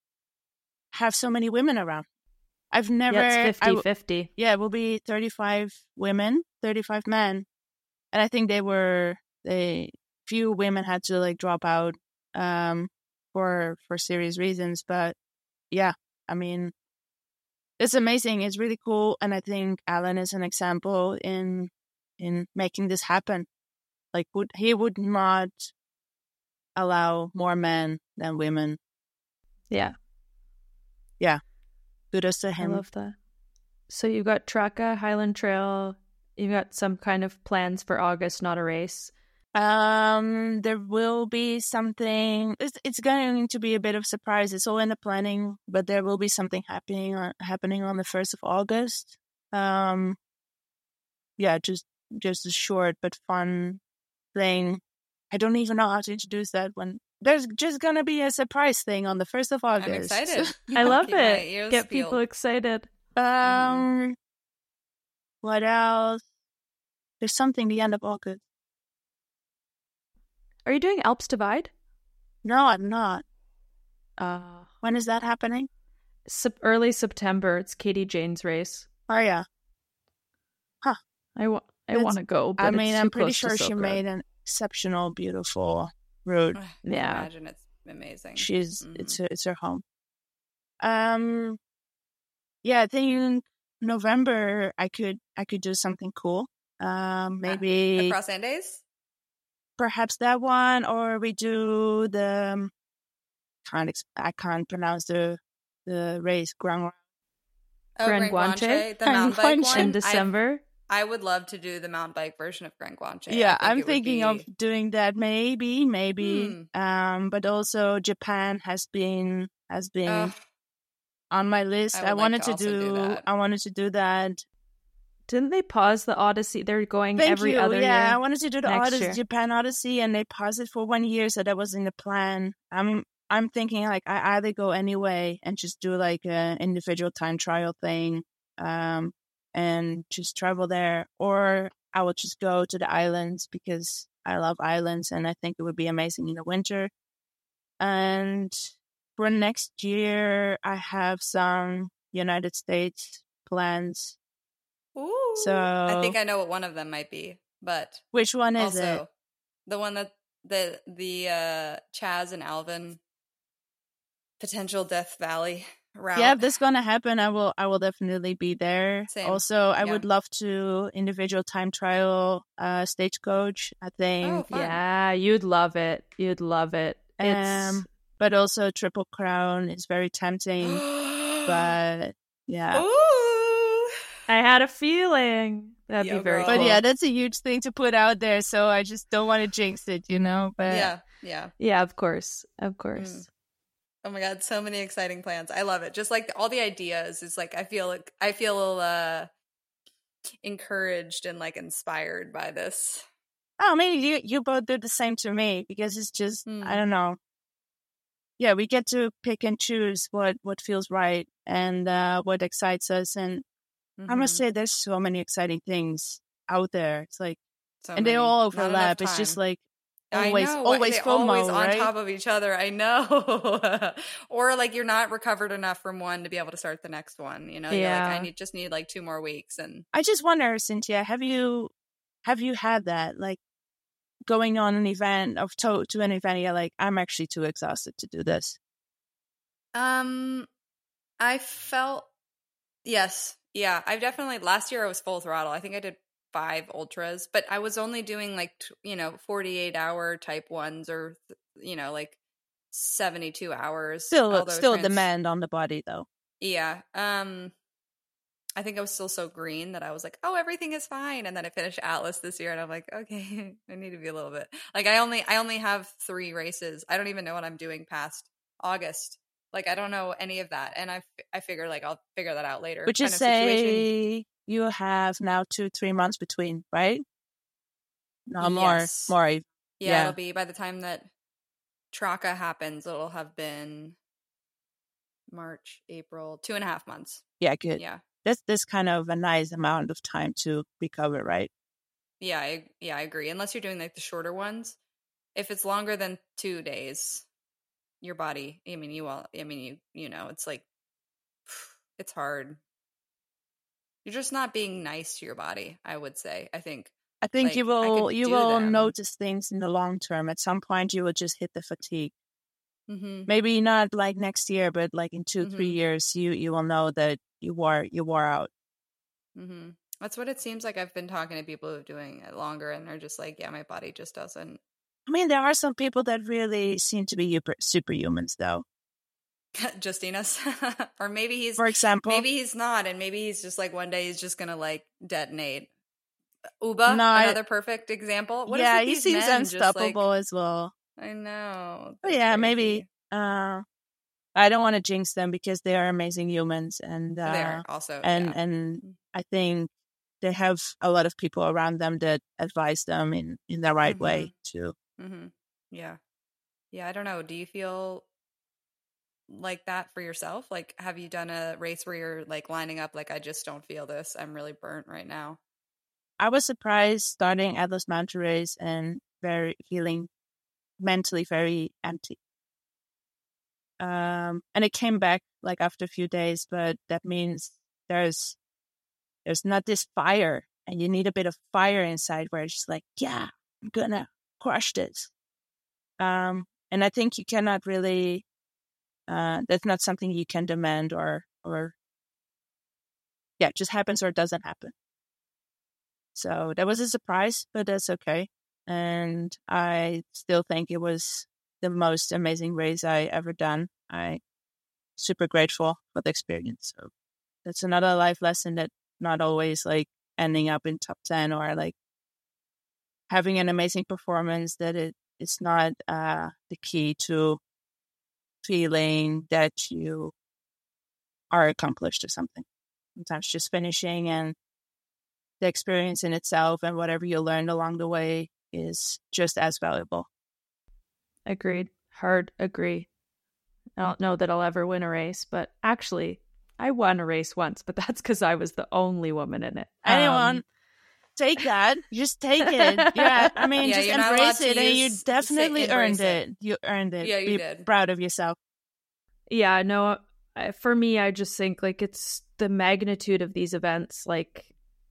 have so many women around. I've never. Yeah, it's I w- fifty-fifty. yeah, it will be thirty-five women, thirty-five men. And I think they were, they, few women had to like drop out um, for, for serious reasons. But yeah, I mean, it's amazing. It's really cool. And I think Alan is an example in in making this happen. Like, would he would not allow more men than women. Yeah. Yeah. Kudos to I him. love that. So you've got Traka, Highland Trail. You've got some kind of plans for August, not a race. Um, there will be something. It's, it's going to be a bit of surprise. It's all in the planning, but there will be something happening on, happening on the first of August. Um, yeah, just just a short but fun thing. I don't even know how to introduce that one. There's just gonna be a surprise thing on the first of August. I'm excited. I love Keep my it. ears Get peeled. people excited. Um, Mm-hmm. what else? There's something the end of August. Are you doing Alps Divide? No, I'm not. Uh, When is that happening? sep- early September. It's Katie Jane's race. Oh yeah. I, wa- I That's- want to go, but I it's mean, too I'm pretty close to sure she Silk Road. made an exceptional, beautiful route. I can Yeah. imagine it's amazing. She's Mhm. it's her, it's her home. Um, yeah, I think November I could I could do something cool. Um, maybe Across Andes? perhaps that one, or we do the um, can't ex- I can't pronounce the the race Grand. Oh, Grand Grand Guanche? Guanche, the Grand mountain bike Guanche. one. In I- December. I would love to do the mountain bike version of Grand Guanche. I Yeah, think I'm it would thinking be- of doing that. Maybe, maybe. Hmm. Um, but also Japan has been has been Ugh, on my list. I I, would like wanted to to, also do do. that. I wanted to do that. Didn't they pause the Odyssey? They're going Thank every you. other yeah, I year. wanted to do the next Odyssey, year. Japan Odyssey, and they paused it for one year, so that was in the plan. I'm I'm thinking like I either go anyway and just do like an individual time trial thing, um, and just travel there, or I will just go to the islands because I love islands and I think it would be amazing in the winter. And for next year, I have some United States plans. Ooh. So I think I know what one of them might be, but which one is also it? the one that the the uh, Chaz and Alvin potential Death Valley route. Yeah, if this is gonna happen, I will I will definitely be there. Same. Also, I Yeah. would love to individual time trial uh Stagecoach. I think, Oh, fun. Yeah, you'd love it. You'd love it. It's um, but also Triple Crown is very tempting. But yeah, Ooh. I had a feeling that'd Yo, be very girl. but cool. yeah, that's a huge thing to put out there. So I just don't want to jinx it, you know. But Yeah, yeah. Yeah, of course, of course. Mm. Oh my god, so many exciting plans. I love it. Just like all the ideas is like I feel like I feel uh encouraged and like inspired by this. oh, maybe you you both do the same to me because it's just Hmm. I don't know. Yeah, we get to pick and choose what what feels right and uh, what excites us. And I must Mhm. say, there's so many exciting things out there. It's like, So and they many. all Not enough overlap. It's just time. like I always, know. always They're FOMO, always on right? top of each other. I know. Or like you're not recovered enough from one to be able to start the next one. You know, you're like, Yeah. I need just need like two more weeks, and I just wonder, Cynthia, have you have you had that like going on an event of to to an event? You're like, I'm actually too exhausted to do this. um, I felt yes, yeah. I've definitely last year I was full throttle. I think I did five ultras, but I was only doing like t- you know forty-eight hour type ones or you know like seventy-two hours. Still, although still trans- demand on the body though. Yeah. Um I think I was still so green that I was like, "Oh, everything is fine." And then I finished Atlas this year and I'm like, "Okay, I need to be a little bit." Like I only I only have three races. I don't even know what I'm doing past August. Like I don't know any of that. And I f- I figure like I'll figure that out later. Would you kind of situation. say you have now two, three months between, right? No, more, Yes. more. Yeah, yeah. it'll be by the time that Traka happens, it'll have been March, April, two and a half months. Yeah, good. Yeah. That's this kind of a nice amount of time to recover, right? Yeah, I, yeah, I agree. Unless you're doing like the shorter ones, if it's longer than two days, your body. I mean, you all. I mean, you. You know, it's like it's hard. You're just not being nice to your body. I would say. I think. I think Like, you I will could you do will them. notice things in the long term. At some point, you will just hit the fatigue. Mm-hmm. Maybe not like next year, but like in two, mm-hmm. three years, you you will know that you wore you wore out. Mm-hmm. That's what it seems like. I've been talking to people who are doing it longer, and they're just like, yeah, my body just doesn't. I mean, there are some people that really seem to be super, superhumans, though. Justinas. Or maybe he's, for example, maybe he's not, and maybe he's just like one day he's just gonna like detonate. Uba, no, another I, perfect example. What yeah, is he seems unstoppable like, as well. I know. Oh, yeah, crazy. maybe. Uh, I don't want to jinx them because they are amazing humans, and uh, they are also, and yeah. and I think they have a lot of people around them that advise them in in the right mm-hmm. way too. Mm-hmm. Yeah, yeah. I don't know. Do you feel like that for yourself? Like, have you done a race where you're like lining up like, I just don't feel this, I'm really burnt right now? I was surprised starting Atlas Mountain Race and very feeling mentally very empty. Um, and it came back like after a few days, but that means there's there's not this fire, and you need a bit of fire inside where it's just like, yeah, I'm gonna crush this. Um, and I think you cannot really. Uh, that's not something you can demand or or. Yeah, it just happens or it doesn't happen. So that was a surprise, but that's okay. And I still think it was the most amazing race I ever done. I'm super grateful for the experience. So that's another life lesson, that not always like ending up in top ten or like having an amazing performance, that it is not uh, the key to feeling that you are accomplished or something. Sometimes just finishing and the experience in itself and whatever you learned along the way is just as valuable. Agreed. Hard agree. I don't know that I'll ever win a race, but actually, I won a race once, but that's because I was the only woman in it. Anyone, um, take that. Just take it. Yeah, I mean, yeah, just embrace it, and you definitely earned it. it. You earned it. Yeah, you Be did. Proud of yourself. Yeah, no, for me, I just think like it's the magnitude of these events. Like,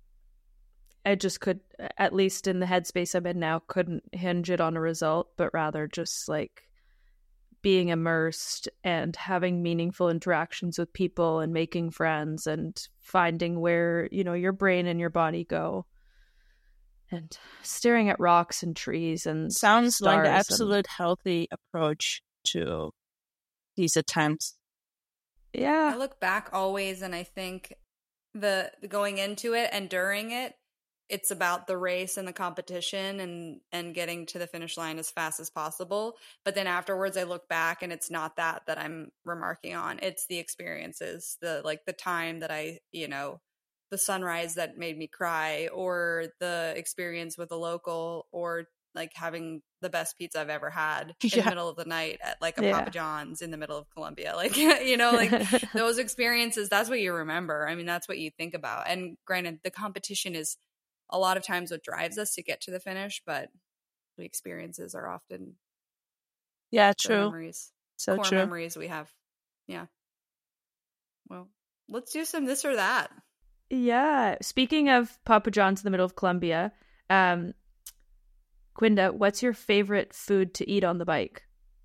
I just could, at least in the headspace I'm in now, couldn't hinge it on a result, but rather just like being immersed and having meaningful interactions with people and making friends and finding where, you know, your brain and your body go, and staring at rocks and trees and sounds like the and... absolute healthy approach to these attempts. Yeah. I look back always and I think the, the going into it and during it, it's about the race and the competition and, and getting to the finish line as fast as possible. But then afterwards I look back and it's not that that I'm remarking on. It's the experiences, the like the time that I, you know, the sunrise that made me cry, or the experience with a local, or like having the best pizza I've ever had in yeah. the middle of the night at like a yeah. Papa John's in the middle of Colombia. Like, you know, like those experiences, that's what you remember. I mean, that's what you think about. And granted, the competition is a lot of times what drives us to get to the finish, but the experiences are often yeah, true. Memories. So core true. memories we have. Yeah. Well, let's do some this or that. Yeah. Speaking of Papa John's in the middle of Colombia, um, Quinda, what's your favorite food to eat on the bike?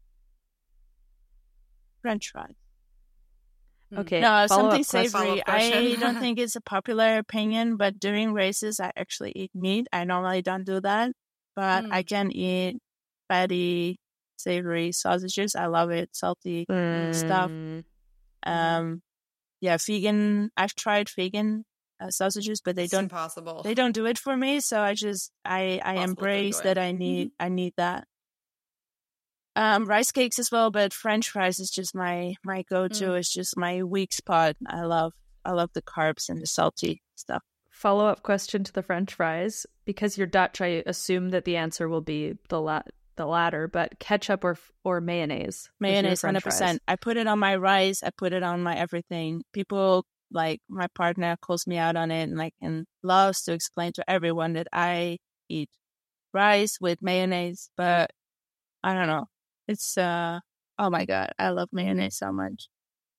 French fries. Okay. No, something savory. I don't think it's a popular opinion, but during races, I actually eat meat. I normally don't do that, but mm. I can eat fatty, savory sausages. I love it. Salty mm. stuff. Um, yeah, vegan. I've tried vegan uh, sausages, but they it's don't. Impossible. They don't do it for me. So I just I I embrace that. I need mm-hmm. I need that. Um, rice cakes as well, but French fries is just my my go-to. Mm. It's just my weak spot. I love I love the carbs and the salty stuff. Follow-up question to the French fries, because you're Dutch, I assume that the answer will be the la- the latter. But ketchup or or mayonnaise? Mayonnaise, one hundred percent. I put it on my rice. I put it on my everything. People like my partner calls me out on it, and like and loves to explain to everyone that I eat rice with mayonnaise, but I don't know. It's, uh, oh my God, I love mayonnaise so much.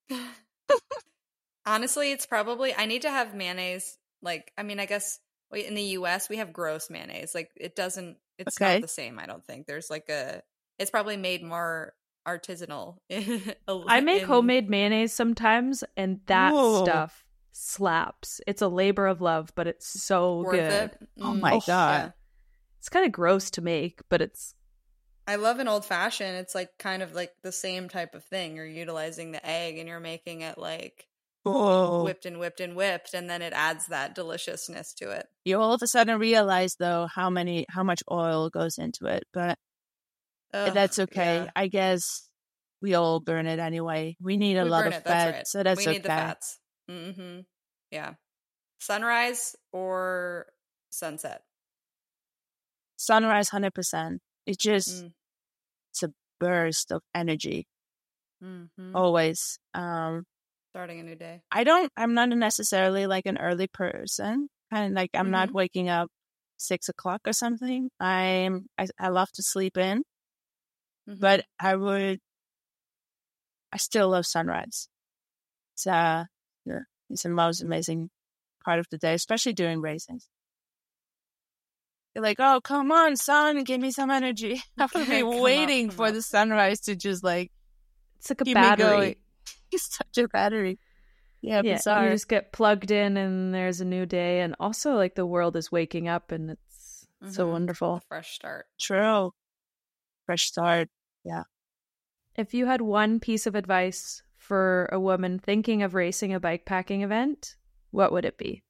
Honestly, it's probably, I need to have mayonnaise. Like, I mean, I guess in the U S we have gross mayonnaise. Like, it doesn't, it's okay. not the same, I don't think. There's like a, it's probably made more artisanal. I make in- homemade mayonnaise sometimes, and that Whoa. stuff slaps. It's a labor of love, but it's so worth good. it. Oh Mm, my Oh, God. yeah. It's kind of gross to make, but it's I love an old fashioned. It's like kind of like the same type of thing. You're utilizing the egg and you're making it like Whoa. whipped and whipped and whipped, and then it adds that deliciousness to it. You all of a sudden realize though how many how much oil goes into it, but Ugh, that's okay. yeah. I guess we all burn it anyway. We need a We lot burn of it, that's fat, right. so that's we okay. need the fats. Mm-hmm. Yeah. Sunrise or sunset? Sunrise, hundred percent. It just Mm. it's a burst of energy Mm-hmm. always. Um, Starting a new day. I don't. I'm not necessarily like an early person. Kind of like I'm not Mhm. waking up six o'clock or something. I'm. I, I love to sleep in, Mhm. but I would. I still love sunrise. It's uh, yeah, it's the most amazing part of the day, especially during races. You're like, oh, come on, sun, give me some energy. I would be Come up, waiting come for up. the sunrise to just like it's like a keep me battery. going. It's such a battery. Yeah, Yeah, bizarre. you just get plugged in, and there's a new day, and also like the world is waking up, and it's so Mhm. wonderful. A fresh start. True. Fresh start. Yeah. If you had one piece of advice for a woman thinking of racing a bikepacking event, what would it be?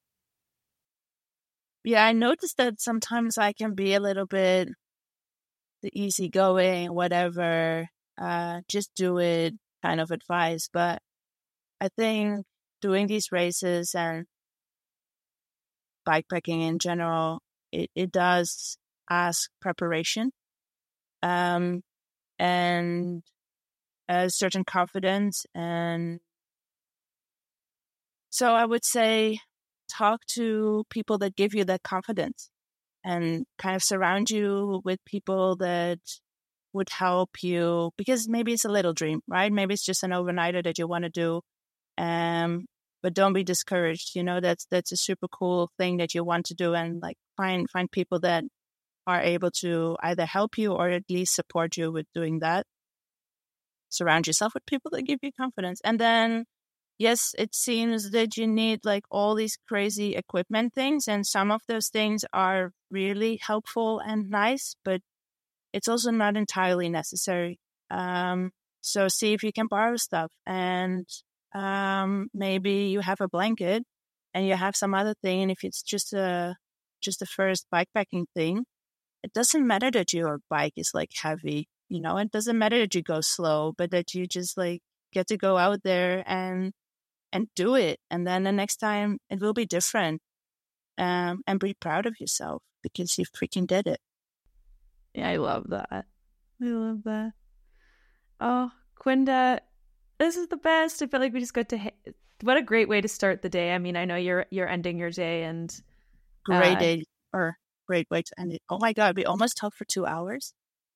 Yeah, I noticed that sometimes I can be a little bit the easygoing, whatever, uh, just do it kind of advice. But I think doing these races and bikepacking in general, it, it does ask preparation um, and a certain confidence. And so I would say talk to people that give you that confidence and kind of surround you with people that would help you, because maybe it's a little dream, right? Maybe it's just an overnighter that you want to do. Um, but don't be discouraged. You know, that's that's a super cool thing that you want to do, and like find find people that are able to either help you or at least support you with doing that. Surround yourself with people that give you confidence. And then, yes, it seems that you need like all these crazy equipment things, and some of those things are really helpful and nice, but it's also not entirely necessary. Um, so see if you can borrow stuff, and um, maybe you have a blanket and you have some other thing. And if it's just a just a first bikepacking thing, it doesn't matter that your bike is like heavy. You know, it doesn't matter that you go slow, but that you just like get to go out there and and do it. And then the next time it will be different. Um, and be proud of yourself because you freaking did it. Yeah, I love that. I love that. Oh, Quinda, this is the best. I feel like we just got to. Ha- what a great way to start the day. I mean, I know you're you're ending your day, and Great uh, day or great way to end it. Oh my God, we almost talked for two hours.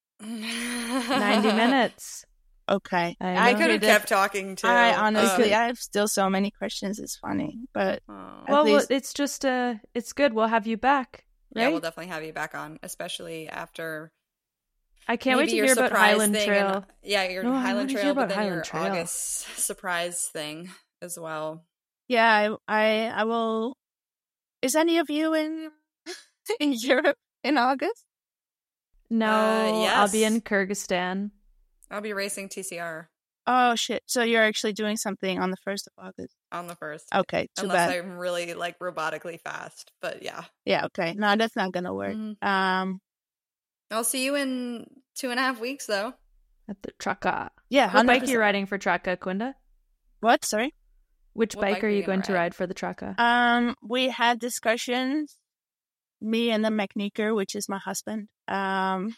ninety minutes. Okay. I I know. could have that- kept talking too. I honestly, Um, I have still so many questions. It's funny, but oh. at Well, well, least- it's just uh, it's good. We'll have you back. Yeah, Right? we'll definitely have you back on, especially after. I can't wait maybe to your hear about surprise Highland thing Trail. and- yeah, your No, I Highland wanna hear Trail, but about then Highland your Trail. August surprise thing as well. yeah, I, I, I will. Is any of you in in Europe in August? No, Uh, I'll be yes. in Kyrgyzstan. I'll be racing T C R Oh shit! So you're actually doing something on the first of August? on the first. Okay, too Unless bad. I'm really like robotically fast, but yeah. Yeah, okay. No, that's not gonna work. Mhm. Um, I'll see you in two and a half weeks, though. At the Traka. yeah, What bike are one hundred you percent. riding for Traka, Quinda? What? Sorry. Which What bike, bike are are you you going gonna to ride? ride for the Traka? Um, we had discussions. Me and the McNeaker, which is my husband. Um,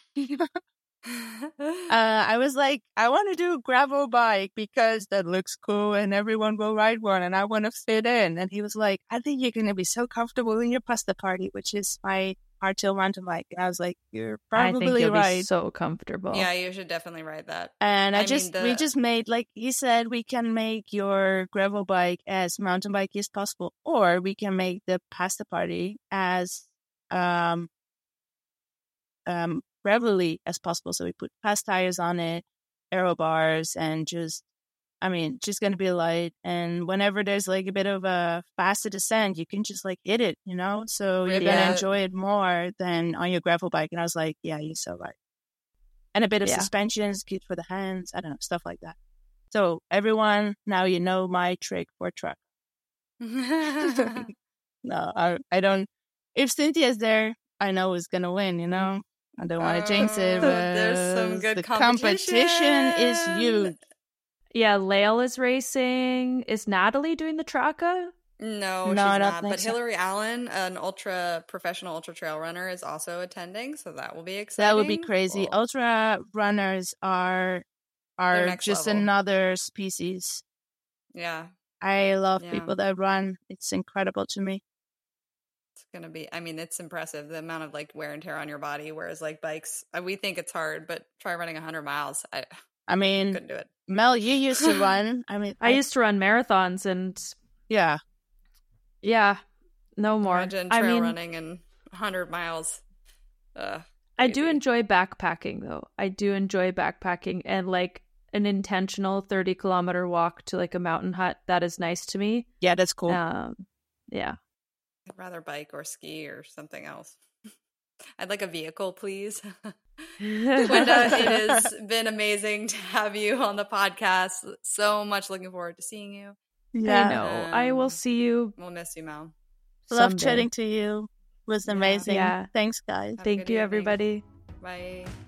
uh, I was like, I want to do a gravel bike because that looks cool and everyone will ride one and I want to fit in. And he was like, I think you're going to be so comfortable in your pasta party, which is my hardtail mountain bike. And I was like, you're I think probably you'll right. be so comfortable. yeah, you should definitely ride that. And I, I just, mean, we the- just made, like he said, we can make your gravel bike as mountain bike as possible, or we can make the pasta party as, um, um, gravelly as possible. So we put fast tires on it. aero bars and just, I mean, just going to be light. And whenever there's like a bit of a faster descent, you can just like hit it, you know? So you're going to Yeah. enjoy it more than on your gravel bike. And I was like, yeah, you're so right. And a bit of Yeah. suspension is good for the hands. I don't know, stuff like that. So everyone, now you know my trick for truck. No, I, I don't. If Cynthia's there, I know who's going to win, you know? I don't want to jinx it, Oh, but there's some good the competition. competition is huge. Yeah, Lael is racing. Is Natalie doing the Traka? No, No, she's I don't not. think But so. Hillary Allen, an ultra professional ultra trail runner, is also attending, so that will be exciting. That would be crazy. Well, Ultra runners are They're are next just level. another species. yeah, I love Yeah. people that run. It's incredible to me. it's gonna be. I mean, it's impressive the amount of like wear and tear on your body. Whereas like bikes, uh, we think it's hard, but try running one hundred miles. I I mean, couldn't do it. Mel, you used to run. I mean, I used to run marathons, and yeah. yeah, no more. Imagine I trail mean, running and one hundred miles. Uh, I do crazy. enjoy backpacking, though. I do enjoy backpacking, and like an intentional thirty kilometer walk to like a mountain hut. That is nice to me. Yeah, that's cool. Um, yeah. I'd rather bike or ski or something else. I'd like a vehicle, please. Gwenda, it has been amazing to have you on the podcast. So much looking forward to seeing you. Yeah. I know. I will Um, see you. We'll miss you, Mel. Love someday. chatting to you. It was Yeah. amazing. Yeah. Thanks, guys. Have a Thank good you, evening. everybody. Bye.